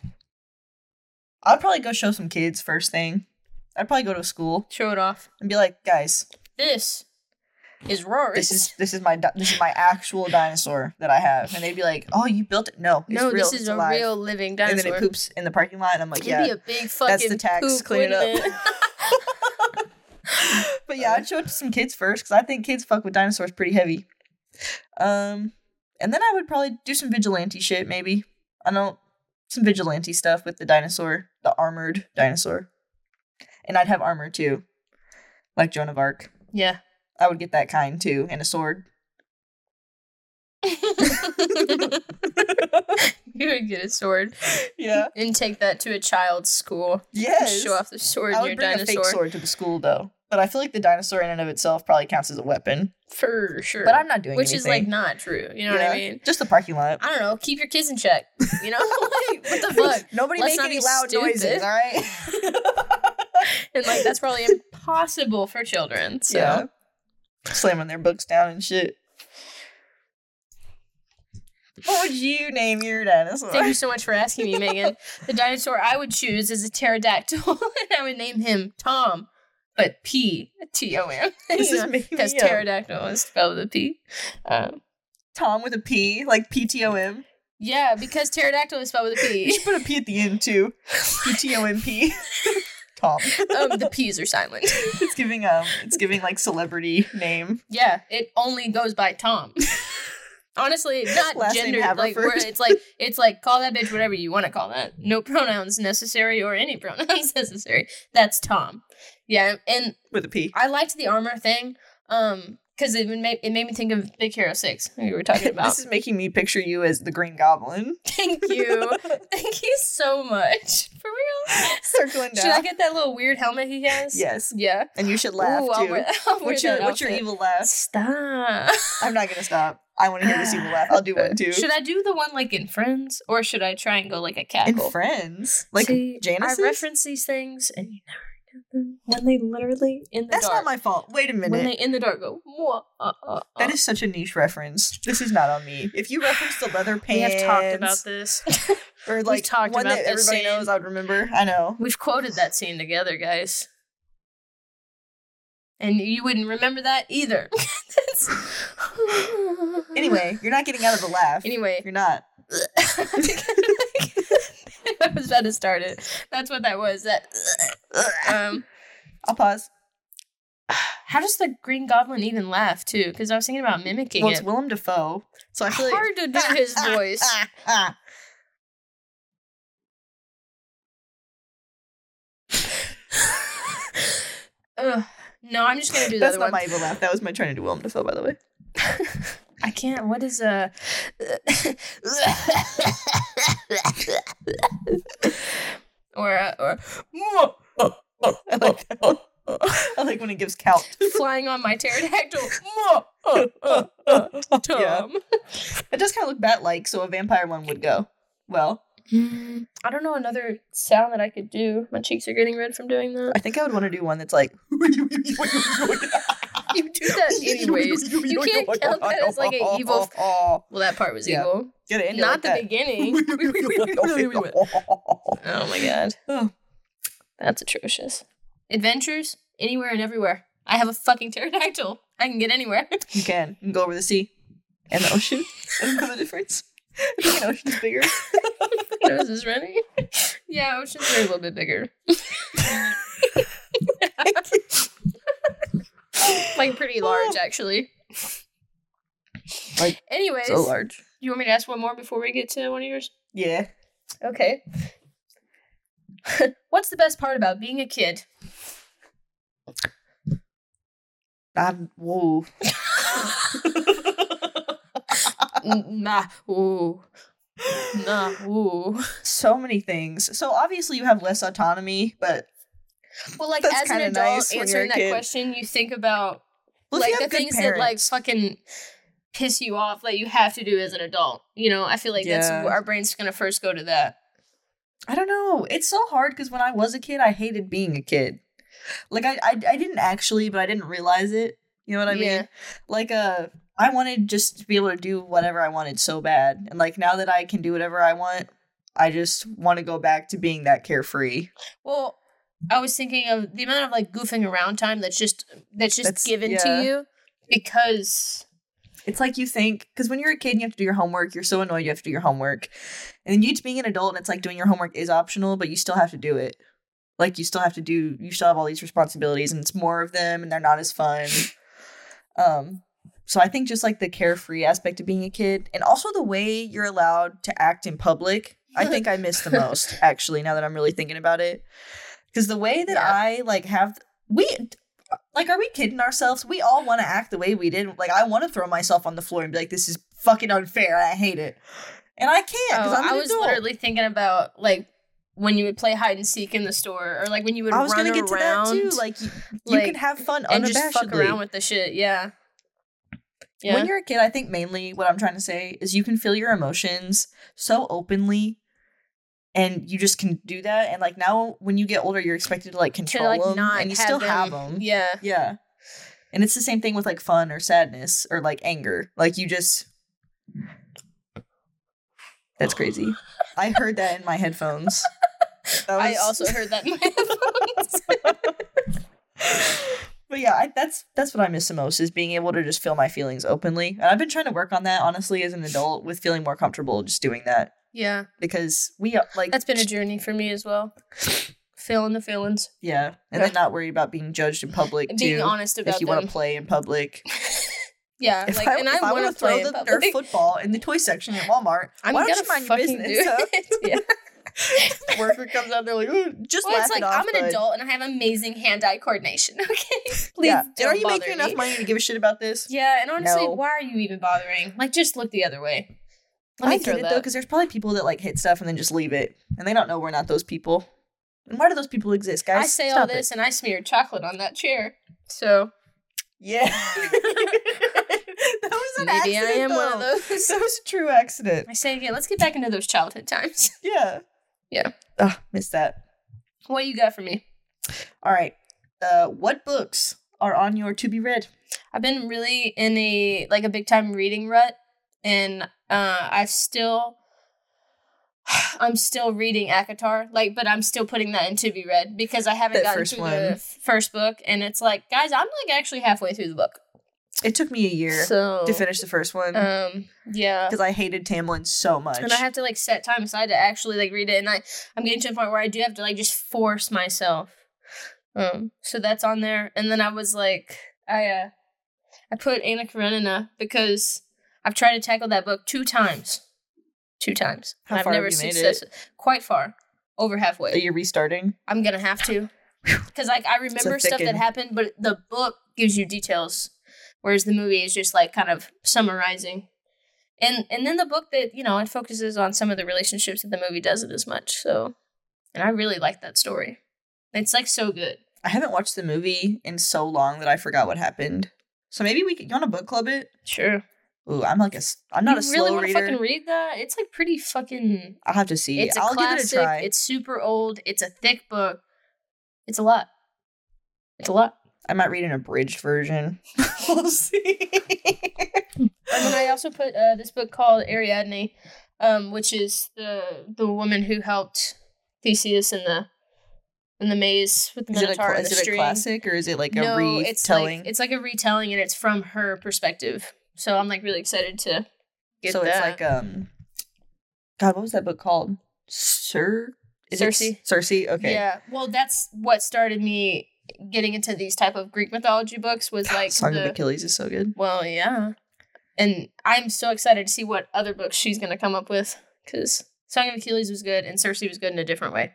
I'd probably go show some kids first thing. I'd probably go to a school Show it off. and be like, guys, This is Rory. this is this is my di- this is my actual dinosaur that I have, and they'd be like, oh, you built it? No, it's no, real. this it's is a alive. real living And dinosaur. then it poops in the parking lot, and I'm like, It'd yeah. be a big fucking the tax, poop, clean it wouldn't up. it? But yeah, I'd show it to some kids first because I think kids fuck with dinosaurs pretty heavy. Um, and then I would probably do some vigilante shit. Maybe I don't some vigilante stuff with the dinosaur, the armored dinosaur, and I'd have armor too, like Joan of Arc. Yeah. I would get that kind too, and a sword. You would get a sword. Yeah. And take that to a child's school. Yes. Show off the sword I and would your bring dinosaur. a fake sword to the school, though. But I feel like the dinosaur in and of itself probably counts as a weapon. For sure. But I'm not doing Which anything. is, like, not true. You know Yeah. what I mean? Just the parking lot. I don't know. Keep your kids in check. You know? Like, what the fuck? Nobody Let's make not any be loud stupid. noises, all right? And, like, that's probably impossible for children. So. Yeah. Slamming their books down and shit. What would you name your dinosaur? Thank you so much for asking me, Megan. The dinosaur I would choose is a pterodactyl, and I would name him Tom, but P T O M. This is making because me up. pterodactyl is spelled with a P. Um, Tom with a P, like P T O M. yeah, because pterodactyl is spelled with a You P. should put a P at the end too. P T O M P. Tom. um, the P's are silent. It's giving um, it's giving like celebrity name. Yeah, it only goes by Tom. Honestly, not Last name gendered. Like Haverford. where it's like it's like call that bitch whatever you want to call that. No pronouns necessary or any pronouns necessary. That's Tom. Yeah, and With a P. I liked the armor thing, um, because it made it made me think of Big Hero Six. We were talking about. This is making me picture you as the Green Goblin. Thank you, thank you so much. For real. Circling down. Should I get that little weird helmet he has? Yes. Yeah. And you should laugh Ooh, too. I'll wear, I'll wear what's your that what's your outfit. evil laugh? Stop. I'm not gonna stop. I want to hear this evil laugh. I'll do one too. Should I do the one like in Friends, or should I try and go like a In cackle? Friends, like See, Janice's? I reference these things, and you never get them when they literally in the That's dark. not my fault. Wait a minute. When they in the dark go. Mwah, uh, uh, uh. That is such a niche reference. This is not on me. If you reference the leather pants, We have talked about this. or like talked one about that this everybody scene. knows, I'd remember. I know. We've quoted that scene together, guys. And you wouldn't remember that either. That's... Anyway, you're not getting out of the laugh. Anyway. You're not. I was about to start it. That's what that was. That. Um. I'll pause. How does the Green Goblin even laugh too? Because I was thinking about mimicking Well, it. it's Willem Dafoe, so I feel Hard to do his voice. like. Ugh. No, I'm just gonna do the That's other not one. my evil laugh. That was my trying to do Willem Dafoe, by the way. I can't. What is a? or a, or I like that. I like when it gives count. flying on my pterodactyl. Tom. Yeah. It does kind of look bat-like, so a vampire one would go well. Mm, I don't know another sound that I could do. My cheeks are getting red from doing that. I think I would want to do one that's like. You do that anyways. You can't count that as like an evil. Well, that part was Yeah. evil. Get it? Not the beginning. Oh my god. Oh. That's atrocious. Adventures anywhere and everywhere. I have a fucking pterodactyl. I can get anywhere. You can. You can go over the sea and the ocean. I don't know the difference. I think an ocean's bigger. Nose is running. Yeah, oceans are a little bit bigger. Like pretty large, actually. Like, Anyways, so large. you want me to ask one more before we get to one of yours? Yeah. Okay. What's the best part about being a kid? I'm, whoa. Nah, ooh. Nah, ooh. So many things. So obviously you have less autonomy, but Well, like, That's as an kinda adult, nice when you're a answering that kid. question, you think about, well, if like, you the have good things that, like, parents- fucking piss you off, like, you have to do as an adult. You know, I feel like that's Yeah. our brain's gonna first go to that. I don't know. It's so hard because when I was a kid, I hated being a kid. Like I, I, I didn't actually, but I didn't realize it. You know what I mean? Yeah. Like, uh, I wanted just to be able to do whatever I wanted so bad, and like now that I can do whatever I want, I just want to go back to being that carefree. Well, I was thinking of the amount of, like, goofing around time that's just that's just That's- given yeah. to you because It's like you think, because when you're a kid and you have to do your homework, you're so annoyed you have to do your homework, and then you get to being an adult and it's like doing your homework is optional, but you still have to do it. Like you still have to do, you still have all these responsibilities, and it's more of them, and they're not as fun. Um, so I think just like the carefree aspect of being a kid, and also the way you're allowed to act in public, I think I miss the most. Actually, now that I'm really thinking about it, because the way that Yeah. I like have we. Like, are we kidding ourselves? We all want to act the way we did. Like, I want to throw myself on the floor and be like, this is fucking unfair. I hate it. And I can't because Oh, I'm an I was adult. literally thinking about like when you would play hide and seek in the store, or like when you would I was run gonna get around to that too. Like you, you like, can have fun and unabashedly. just fuck around with the shit. Yeah. Yeah. When you're a kid, I think mainly what I'm trying to say is you can feel your emotions so openly, and you just can do that. And like now, when you get older, you're expected to like control to like them, not and you have still them, have them. Yeah. Yeah. And it's the same thing with like fun or sadness or like anger. Like you just. That's crazy. I heard that in my headphones. That I was- also heard that in my headphones. But yeah, I, that's that's what I miss the most is being able to just feel my feelings openly. And I've been trying to work on that honestly as an adult with feeling more comfortable just doing that Yeah. because we are, like That's been a journey for me as well. Feeling the feelings. yeah, and Yeah. then not worried about being judged in public And too. being honest about if you them. want to play in public. Yeah, If like, I, and if I, I want want to to throw play in the public. Nerf football in the toy section at Walmart, I'm why gonna don't you mind your fucking business? do huh? it. Yeah. The worker comes out there like, "Ooh, just Well, laugh it's like it off, I'm an bud." adult and I have amazing hand-eye coordination. Okay, please Yeah. don't And are you bother making me. enough money to give a shit about this? Yeah, and honestly, No. why are you even bothering? Like, just look the other way. Let me I throw get it that. though, because there's probably people that like hit stuff and then just leave it, and they don't know we're not those people. And why do those people exist, guys? I say Stop all this, and I smeared chocolate on that chair. So It. Yeah. That was an maybe I accident, am one of though. those. That was a true accident. I say again, let's get back into those childhood times. Yeah. Yeah. Ugh, missed that. What you got for me? All right. Uh, what books are on your to be read? I've been really in a like a big time reading rut, and uh, I've still, I'm still reading ACOTAR, like, but I'm still putting that in to be read because I haven't That gotten first through one. the f- first book, and it's like, guys, I'm like actually halfway through the book. It took me a year So to finish the first one Um, yeah. because I hated Tamlin so much. And I have to like set time aside to actually like read it, and I I'm getting to the point where I do have to like just force myself. Um, so that's on there, and then I was like, I uh, I put Anna Karenina because I've tried to tackle that book two times, two times. How and far I've have never you made success- Quite far, over halfway. Are you restarting? I'm gonna have to, because like I remember stuff that thicken. happened, but the book gives you details, whereas the movie is just like kind of summarizing. And and then the book that, you know, it focuses on some of the relationships that the movie doesn't as much. So, and I really like that story. It's like so good. I haven't watched the movie in so long that I forgot what happened. So maybe we could, you want to book club it? Sure. Ooh, I'm like a, s- I'm not you a slow really want to reader. fucking read that? It's like pretty fucking. I'll have to see. It's a I'll classic. give it a try. It's super old. It's a thick book. It's a lot. It's a lot. I might read an abridged version. We'll see. And then I also put uh, this book called Ariadne, um, which is the the woman who helped Theseus in the in the maze with the Is it a, Minotaur cla- and is the it a string. classic or is it like a no, retelling? it's like it's like a retelling, and it's from her perspective. So I'm like really excited to get so that. it's like um, God, what was that book called? Sir, is it Circe. S- Circe. Okay. Yeah. Well, that's what started me getting into these type of Greek mythology books. Was like Song the, of Achilles is so good. Well, yeah. And I'm so excited to see what other books she's going to come up with, because Song of Achilles was good and Circe was good in a different way.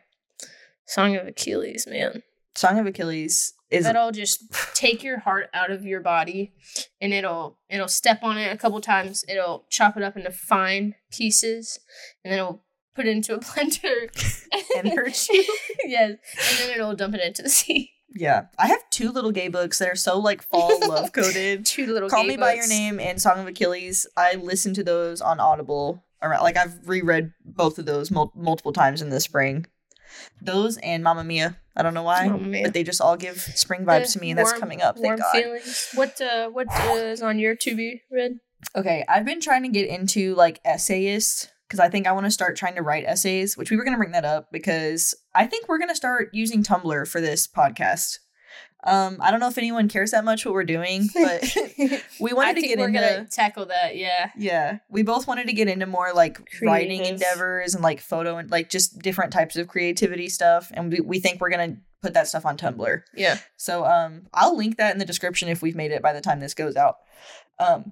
Song of Achilles, man. Song of Achilles is That'll just take your heart out of your body, and it'll it'll step on it a couple times. It'll chop it up into fine pieces, and then it'll put it into a blender and hurt you. Yes, and then it'll dump it into the sea. Yeah, I have two little gay books that are so like fall love coded. Two little Call gay Me by Your books. Name and Song of Achilles. I listened to those on Audible. Around, like I've reread both of those mul- multiple times in the spring. Those and Mamma Mia. I don't know why, Mamma Mia. but they just all give spring vibes The to me, and that's warm- coming up. Thank warm God. feelings. What uh, what is on your to be read? Okay, I've been trying to get into like essayists because I think I want to start trying to write essays, which we were going to bring that up because I think we're going to start using Tumblr for this podcast. Um, I don't know if anyone cares that much what we're doing, but we wanted I to think get we're into gonna tackle that. Yeah. yeah, we both wanted to get into more like writing Creative. endeavors and like photo and like just different types of creativity stuff, and we, we think we're going to put that stuff on Tumblr. Yeah. So um I'll link that in the description if we've made it by the time this goes out. Um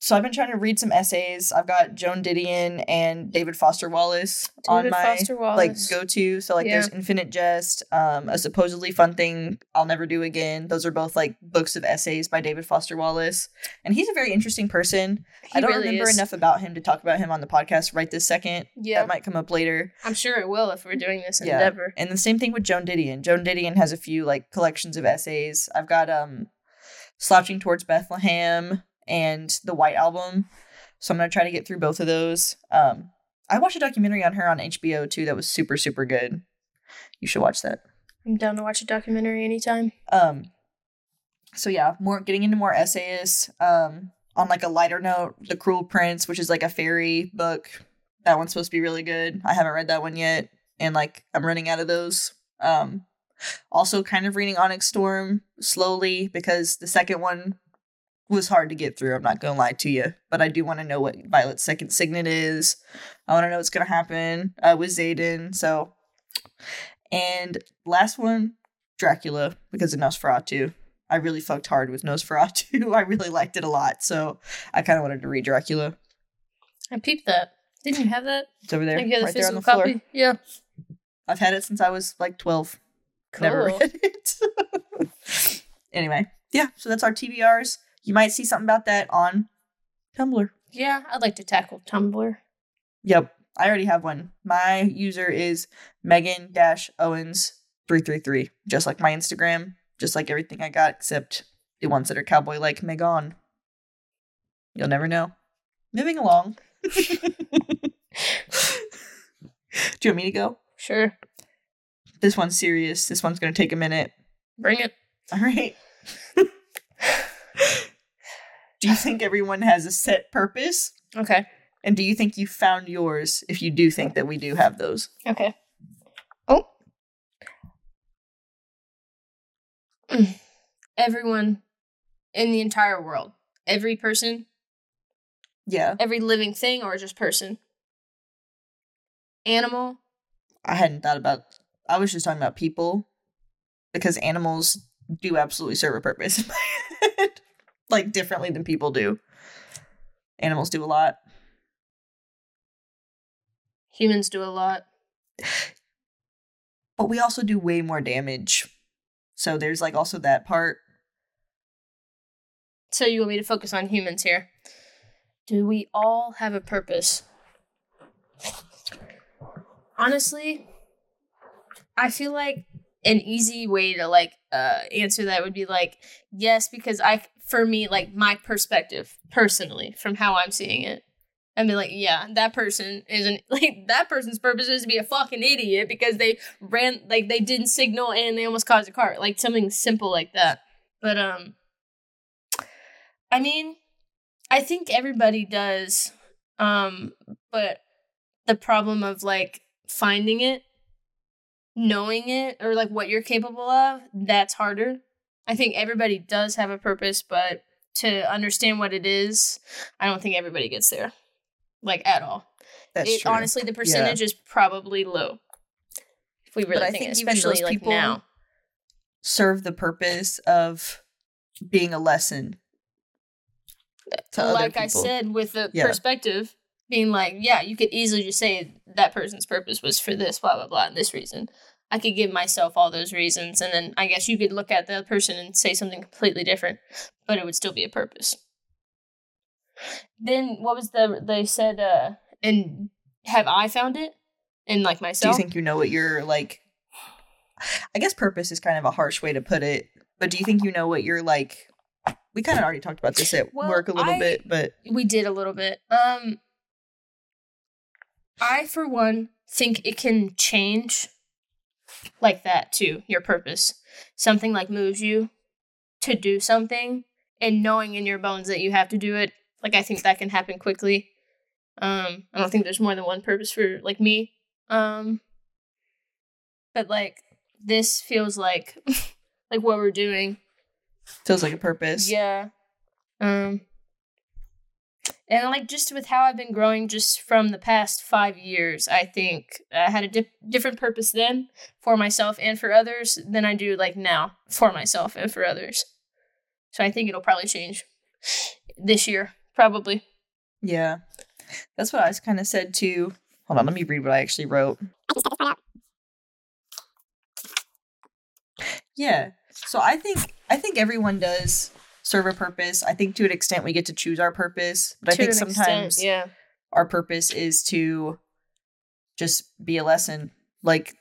so I've been trying to read some essays. I've got Joan Didion and David Foster Wallace on David my Foster like Wallace. go-to. So like Yeah. there's Infinite Jest, um, A Supposedly Fun Thing I'll Never Do Again. Those are both like books of essays by David Foster Wallace. And he's a very interesting person. He I don't really remember is. enough about him to talk about him on the podcast right this second. Yeah, That might come up later. I'm sure it will if we're doing this Yeah. endeavor. And the same thing with Joan Didion. Joan Didion has a few like collections of essays. I've got um Slouching Towards Bethlehem and the White Album. So I'm going to try to get through both of those. Um, I watched a documentary on her on H B O too that was super, super good. You should watch that. I'm down to watch a documentary anytime. Um, so yeah, more getting into more essayists. Um, on like a lighter note, The Cruel Prince, which is like a fairy book. That one's supposed to be really good. I haven't read that one yet. And like I'm running out of those. Um, also kind of reading Onyx Storm slowly because the second one was hard to get through. I'm not going to lie to you, but I do want to know what Violet's second signet is. I want to know what's going to happen uh, with Xaden. So, and last one, Dracula, because of Nosferatu. I really fucked hard with Nosferatu. I really liked it a lot, so I kind of wanted to read Dracula. I peeped that. Didn't you have that? It's over there, Like, you had a right there on physical the floor. copy? Yeah. I've had it since I was like twelve. Never Cool. read it. Anyway, yeah, so that's our T B Rs. You might see something about that on Tumblr. Yeah, I'd like to tackle Tumblr. Yep, I already have one. My user is Megan Owens three three three, just like my Instagram, just like everything I got, except the ones that are cowboy like Megan. You'll never know. Moving along. Do you want me to go? Sure. This one's serious. This one's going to take a minute. Bring it. All right. Do you think everyone has a set purpose? Okay. And do you think you found yours if you do think that we do have those? Okay. Oh. Mm. Everyone in the entire world. Every person. Yeah. Every living thing or just person? Animal. I hadn't thought about, I was just talking about people because animals do absolutely serve a purpose in my head. Like differently than people do. Animals do a lot. Humans do a lot. But we also do way more damage. So there's like also that part. So you want me to focus on humans here. Do we all have a purpose? Honestly, I feel like an easy way to like uh answer that would be like yes, because I for me like my perspective personally from how I'm seeing it. And be like, yeah, that person isn't like that person's purpose is to be a fucking idiot because they ran like they didn't signal and they almost caused a car. Like something simple like that. But um I mean, I think everybody does. Um, but the problem of like finding it, knowing it, or like what you're capable of, that's harder. I think everybody does have a purpose, but to understand what it is, I don't think everybody gets there. Like at all. That's it, true. honestly, the percentage Yeah. is probably low. If we really But I think, think it, even especially those like people now. serve the purpose of being a lesson to other Like I people. said, with the Yeah. perspective being like, yeah, you could easily just say that person's purpose was for this, blah, blah, blah, and this reason. I could give myself all those reasons, and then I guess you could look at the other person and say something completely different, but it would still be a purpose. Then what was the, they said, uh, and have I found it? And like Do you myself? think you know what your like I guess purpose is kind of a harsh way to put it, but do you think you know what you're like we kind of already talked about this at Well, work a little I- bit, but We did a little bit. Um, I, for one, think it can change like that too, your purpose. Something like moves you to do something and knowing in your bones that you have to do it. Like, I think that can happen quickly. Um, I don't think there's more than one purpose for, like, me. Um, but, like, this feels like, like what we're doing. feels like a purpose. Yeah. Um and like just with how I've been growing just from the past five years, I think I had a dip- different purpose then for myself and for others than I do like now for myself and for others. So I think it'll probably change this year Probably. Yeah. That's what I kind of said too. Hold on, let me read what I actually wrote. Yeah. So I think I think everyone does serve a purpose. I think to an extent we get to choose our purpose, but I To think an sometimes extent, yeah. our purpose is to just be a lesson. Like,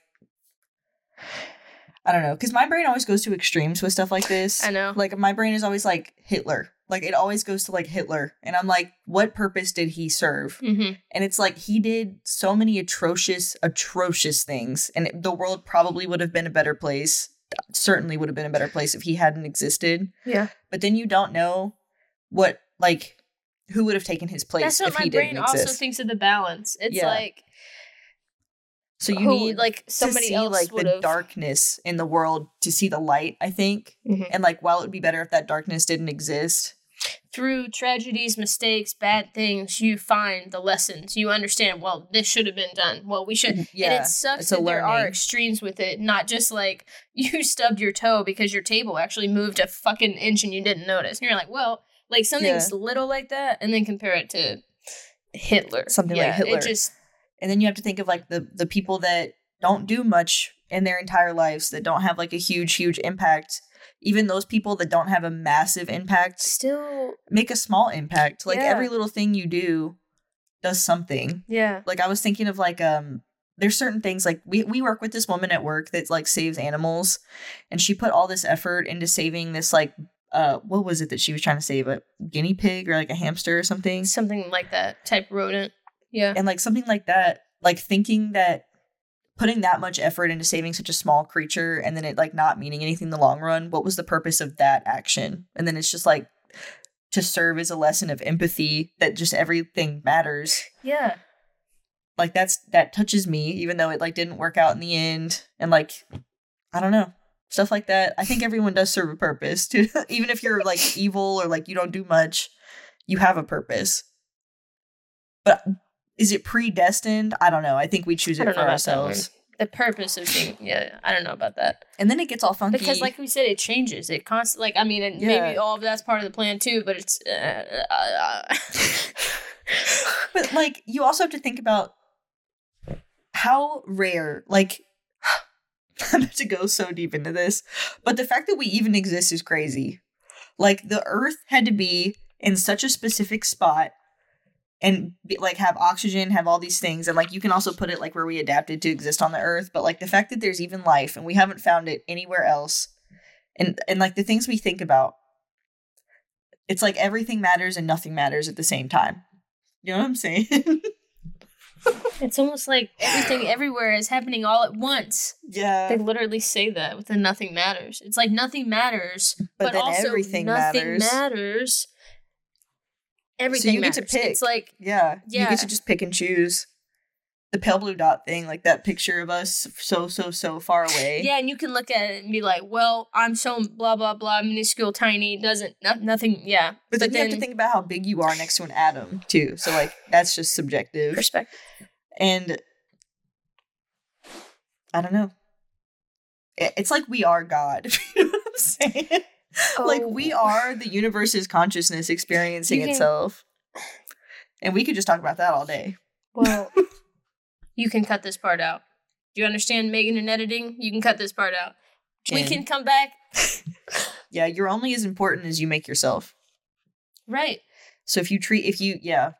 I don't know, because my brain always goes to extremes with stuff like this. I know. Like, my brain is always like Hitler. Like, it always goes to like Hitler. And I'm like, what purpose did he serve? Mm-hmm. And it's like he did so many atrocious, atrocious things. And it, the world probably would have been a better place. Certainly would have been a better place if he hadn't existed. Yeah. But then you don't know what, like, who would have taken his place That's what if my he brain didn't exist. also thinks of the balance. It's Yeah. like, So you who, need like somebody to see else like the would've- darkness in the world to see the light, I think. Mhm. And like, while it would be better if that darkness didn't exist. through tragedies, mistakes, bad things, you find the lessons. You understand, well, this should have been done. Well, we should. Yeah, and it sucks it's a that there are learning. extremes with it, not just like you stubbed your toe because your table actually moved a fucking inch and you didn't notice. And you're like, well, like something's Yeah. little like that, and then compare it to Hitler. Something Yeah, like Hitler. It just, And then you have to think of like the the people that don't do much in their entire lives, that don't have like a huge, huge impact. Even those people that don't have a massive impact still, make a small impact. Like Yeah. every little thing you do does something. yeah. Like I was thinking of like um there's certain things like we we work with this woman at work that like saves animals, and she put all this effort into saving this like uh what was it that she was trying to save, a guinea pig or like a hamster or something. Something like that type rodent. Yeah. And like something like that, like thinking that putting that much effort into saving such a small creature and then it like not meaning anything in the long run, what was the purpose of that action? And then it's just like to serve as a lesson of empathy, that just everything matters. Yeah. Like that's that touches me, even though it like didn't work out in the end. And like, I don't know, stuff like that. I think everyone does serve a purpose too. Even if you're like evil or like you don't do much, you have a purpose. But is it predestined? I don't know. I think we choose I it don't for know about that one. ourselves. The purpose of being, yeah, I don't know about that. And then it gets all funky. Because, like we said, it changes. It constantly, like, I mean, and Yeah. maybe all of that's part of the plan too, but it's. Uh, uh, uh. But like, you also have to think about how rare, like, I'm about to go so deep into this, but the fact that we even exist is crazy. Like, the Earth had to be in such a specific spot and be, like have oxygen, have all these things, and like you can also put it like where we adapted to exist on the Earth. But like the fact that there's even life and we haven't found it anywhere else, and and like the things we think about, it's like everything matters and nothing matters at the same time. You know what I'm saying? It's almost like everything everywhere is happening all at once. Yeah. They literally say that with the nothing matters. It's like nothing matters, But but, then also everything nothing matters. matters. Everything you get to matters. pick. It's like, Yeah. You Yeah. get to just pick and choose. The pale blue dot thing, like that picture of us so, so, so far away. yeah, and you can look at it and be like, well, I'm so blah, blah, blah, minuscule, tiny, doesn't, no, nothing, yeah. But then you have to think about how big you are next to an atom, too. So, like, that's just subjective. perspective. And I don't know. It- It's like we are God. You know what I'm saying? Like, we are the universe's consciousness experiencing You can- itself. And we could just talk about that all day. Well, you can cut this part out. Do you understand Megan and editing? You can cut this part out. We Jen. can come back. Yeah, you're only as important as you make yourself. Right. So if you treat, if you, yeah.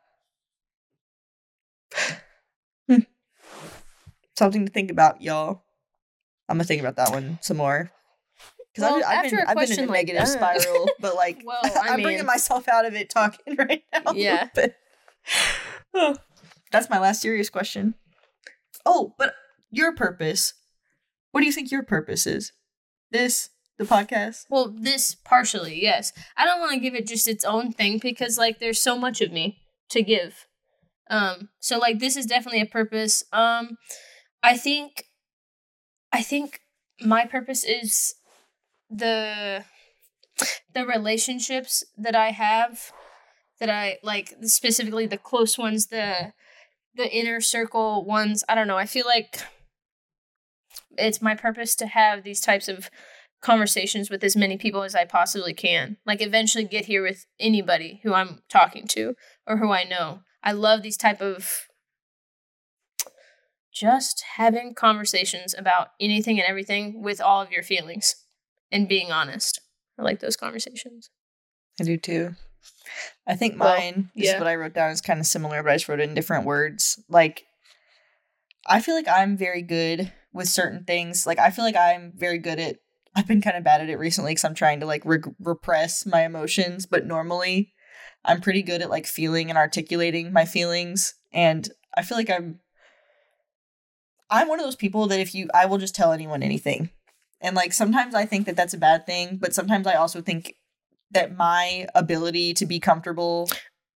Hmm. Something to think about, y'all. I'm gonna think about that one some more. Because Well, I've, I've after been, a I've been in question a like negative that- spiral, but like, Well, I I'm mean- bringing myself out of it talking right now. a Yeah. little bit. Oh, that's my last serious question. Oh, but your purpose. What do you think your purpose is? This, the podcast? Well, this partially, yes. I don't want to give it just its own thing because, like, there's so much of me to give. Um, so like, this is definitely a purpose. Um, I think, I think my purpose is the the relationships that I have, that I like, specifically the close ones, the the inner circle ones. I don't know. I feel like it's my purpose to have these types of conversations with as many people as I possibly can. Like eventually get here with anybody who I'm talking to or who I know. I love these type of just having conversations about anything and everything with all of your feelings and being honest. I like those conversations. I do too. I think Well, mine, this yeah. is what I wrote down, is kind of similar, but I just wrote it in different words. Like, I feel like I'm very good with certain things. Like, I feel like I'm very good at, I've been kind of bad at it recently because I'm trying to, like, re- repress my emotions. But normally, I'm pretty good at, like, feeling and articulating my feelings. And I feel like I'm, I'm one of those people that if you, I will just tell anyone anything. And, like, sometimes I think that that's a bad thing. But sometimes I also think that my ability to be comfortable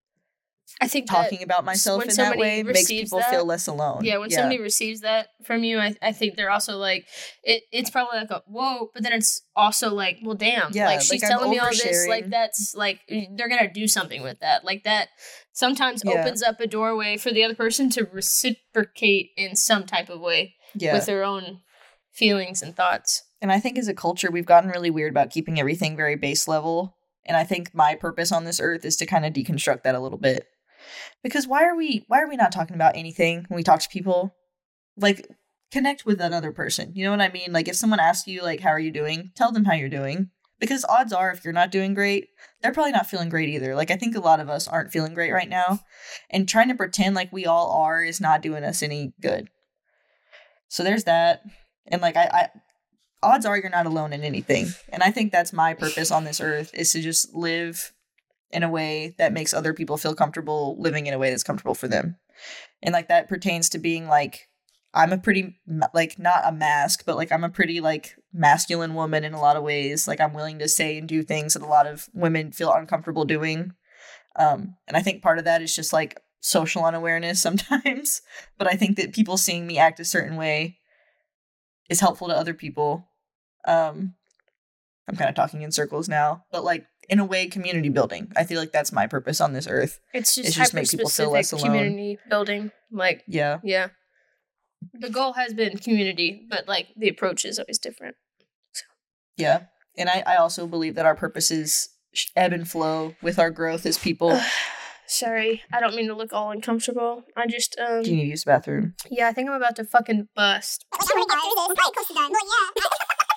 I think talking that about myself when in that somebody way makes receives people that- feel less alone. Yeah, when somebody receives that from you, I, I think they're also like, it. It's probably like a whoa, but then it's also like, well, damn, Yeah, like she's like, I'm telling me all this, like oversharing. that's like they're gonna do something with that, like that. Sometimes Yeah. opens up a doorway for the other person to reciprocate in some type of way yeah. with their own feelings and thoughts. And I think as a culture, we've gotten really weird about keeping everything very base level. And I think my purpose on this earth is to kind of deconstruct that a little bit. Because why are we why are we not talking about anything when we talk to people? Like, connect with another person. You know what I mean? Like, if someone asks you, like, how are you doing? Tell them how you're doing. Because odds are, if you're not doing great, they're probably not feeling great either. Like, I think a lot of us aren't feeling great right now. And trying to pretend like we all are is not doing us any good. So there's that. And, like, I... I odds are you're not alone in anything. And I think that's my purpose on this earth, is to just live in a way that makes other people feel comfortable living in a way that's comfortable for them. And like that pertains to being like, I'm a pretty, like, not a mask, but like I'm a pretty like masculine woman in a lot of ways. Like I'm willing to say and do things that a lot of women feel uncomfortable doing. Um, and I think part of that is just like social unawareness sometimes. But I think that people seeing me act a certain way is helpful to other people. Um, I'm kind of talking in circles now, but like in a way, community building. I feel like that's my purpose on this earth. It's just, It's just make people feel less hyper-specific alone. community building. Like, Yeah. yeah. The goal has been community, but like the approach is always different. Yeah. And I, I also believe that our purposes sh- ebb and flow with our growth as people. Sorry, I don't mean to look all uncomfortable. I just, um, Do you need to use the bathroom? yeah, I think I'm about to fucking bust. Let's hurry get through this. We're probably close to done. Well, yeah.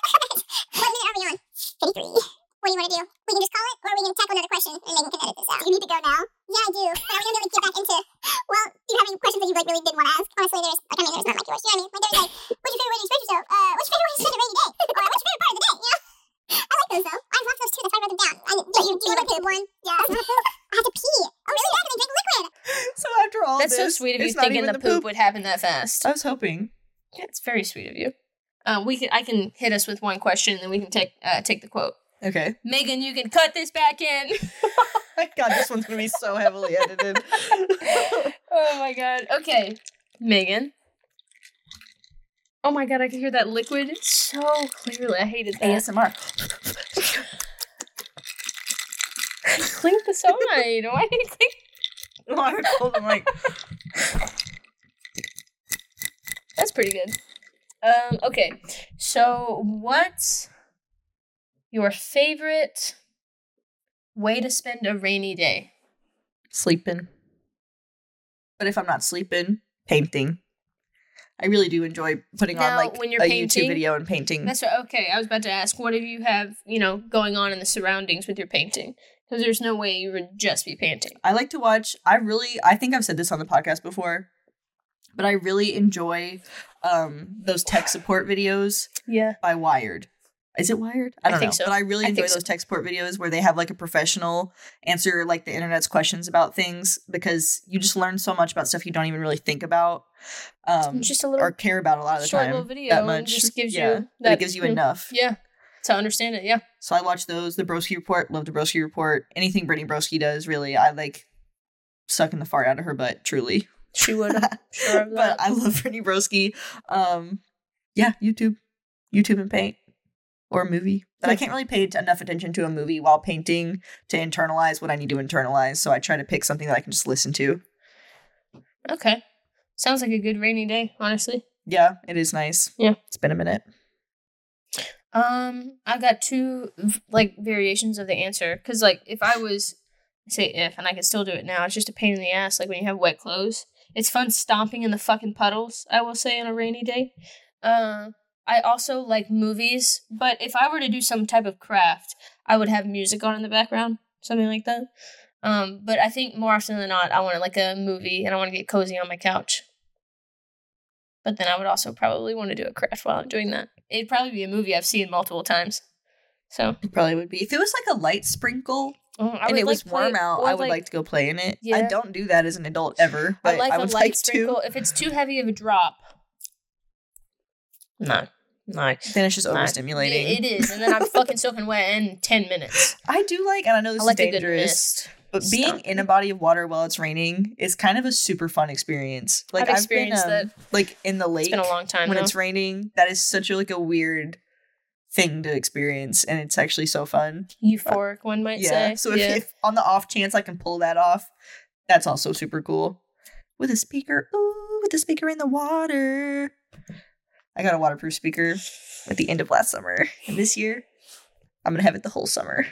What minute are we on? fifty-three. What do you want to do? We can just call it, or are we going to tackle another question and Megan can edit this out? Do you need to go now? Yeah, I do. But are we going to be able to get back into, well, do you have any questions that you like really did want to ask? Honestly, there's, like, I mean, there's not like yours. You know what I mean? Like, there's like, what's your favorite way to express yourself? Uh, what's your favorite way to spend a rainy day? Or what's your favorite part of the day? You know? I like those, though. I've loved those too. That's why I wrote them down. I, do you, do you want to pick one? Yeah. I have to pee. Oh, really? I'm going to drink liquid. So after all That's so this, sweet of you it's not thinking even the poop would happen that fast. I was hoping. Yeah, it's very sweet of you. Um, we can, I can hit us with one question, and then we can take uh, take the quote. Okay. Megan, you can cut this back in. God, this one's going to be so heavily edited. Oh my god. Okay, Megan. Oh my god, I can hear that liquid so clearly. I hated that. A S M R. Clink the side. Why did you clink? Oh, I would hold the mic. That's pretty good. Um, okay. So what's your favorite way to spend a rainy day? Sleeping. But if I'm not sleeping, painting. I really do enjoy putting Now, on like when you're a painting- YouTube video and painting. That's right. Okay, I was about to ask, what do you have, you know, going on in the surroundings with your painting? Because there's no way you would just be painting. I like to watch, I really, I think I've said this on the podcast before, but I really enjoy um, those tech support videos Yeah. by Wired. Is it Wired? I I don't think know. so. But I really I enjoy think so. those tech support videos where they have like a professional answer like the internet's questions about things, because you just learn so much about stuff you don't even really think about um, Just a little or care about a lot of the short time. little video that and much. just gives yeah, you but that- it gives you hmm. enough. Yeah. To understand it, yeah. So I watch those. The Broski Report. Love the Broski Report. Anything Brittany Broski does, really. I like sucking the fart out of her butt, truly. She would. Sure of But that. I love Brittany Broski. Um, yeah, YouTube. YouTube and paint. Or a movie. But I can't really pay t- enough attention to a movie while painting to internalize what I need to internalize. So I try to pick something that I can just listen to. Okay. Sounds like a good rainy day, honestly. Yeah, it is nice. Yeah. It's been a minute. Um, I got two v- like variations of the answer because like if I was say if and I can still do it now, it's just a pain in the ass. Like when you have wet clothes, it's fun stomping in the fucking puddles. I will say on a rainy day. Uh, I also like movies, but if I were to do some type of craft, I would have music on in the background, something like that. Um, but I think more often than not, I want like a movie and I want to get cozy on my couch. But then I would also probably want to do a craft while I'm doing that. It'd probably be a movie I've seen multiple times. So It probably would be. If it was like a light sprinkle oh, I and would it was like play- warm out, or, I would like, to go play in it. I Yeah. don't do that as an adult ever, but I like I a would light like sprinkle. to. If it's too heavy of a drop, no, no. Then it's just no. overstimulating. It, it is, and then I'm fucking soaking wet in ten minutes. I do like, and I know this I like is a good dangerous, mist. but being Stop. in a body of water while it's raining is kind of a super fun experience. Like I've I've, been, experienced um, that. like in the lake It's been a long time when though. it's raining. That is such a, like a weird thing to experience, and it's actually so fun. Euphoric, one might Yeah. say. So if, yeah. if on the off chance I can pull that off, that's also super cool. With a speaker, ooh, with a speaker in the water. I got a waterproof speaker at the end of last summer, and this year I'm gonna have it the whole summer.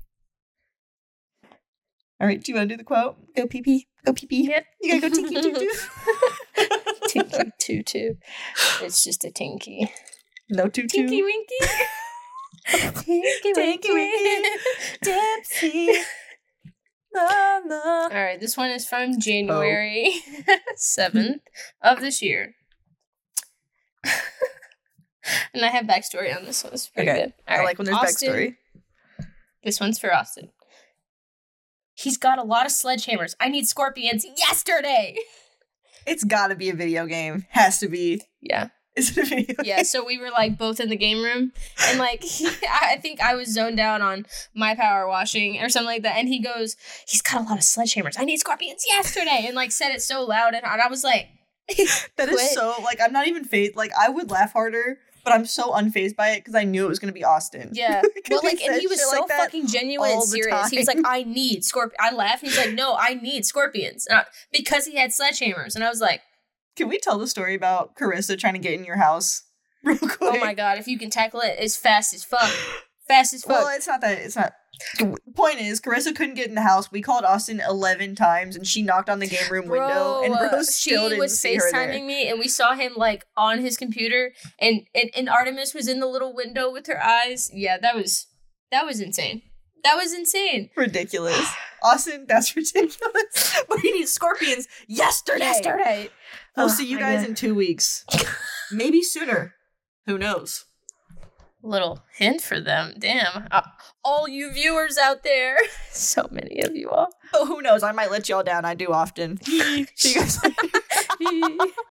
All right, do you want to do the quote? Go pee pee, go pee pee. Yep. You gotta go tinky doo doo. Tinky tutu. It's just a tinky. No tutu. Tinky winky. Tinky Tinky winky. Dipsy. La, la. All right, this one is from January seventh of this year. And I have backstory on this one. It's pretty Okay. good. All I right, like when there's Austin- backstory. This one's for Austin. He's got a lot of sledgehammers. I need scorpions yesterday. It's gotta be a video game. Has to be. Yeah. Is it a video game? Yeah, so we were like both in the game room, and like he, I think I was zoned out on my power washing or something like that, and he goes, "He's got a lot of sledgehammers. I need scorpions yesterday," and like said it so loud, and I was like, That is Quit. so, like, I'm not even phased. Like, I would laugh harder, but I'm so unfazed by it because I knew it was going to be Austin. "Yeah." 'Cause Well, like, and said he was shit so like that fucking genuine all and the serious. He was time. like, "I need scorpion." I laughed. He's like, "No, I need scorpions," and I, because he had sledgehammers, and I was like, Can we tell the story about Carissa trying to get in your house real quick? "Oh my god, if you can tackle it as fast as fuck, fast as fuck." Well, it's not that. It's not. The point is, Carissa couldn't get in the house. We called Austin eleven times, and she knocked on the game room window, and Bro, bro uh, still she didn't was see her there. FaceTiming me, and we saw him like on his computer, and, and and Artemis was in the little window with her eyes. Yeah, that was that was insane. That was insane. Ridiculous. Austin, that's ridiculous. But he needs scorpions yesterday. Yesterday. We'll Oh, see you my guys God. in two weeks. Maybe sooner. Who knows? Little hint for them. Damn. Uh, all you viewers out there. So many of you all. Oh, who knows? I might let y'all down. I do often. See you guys later.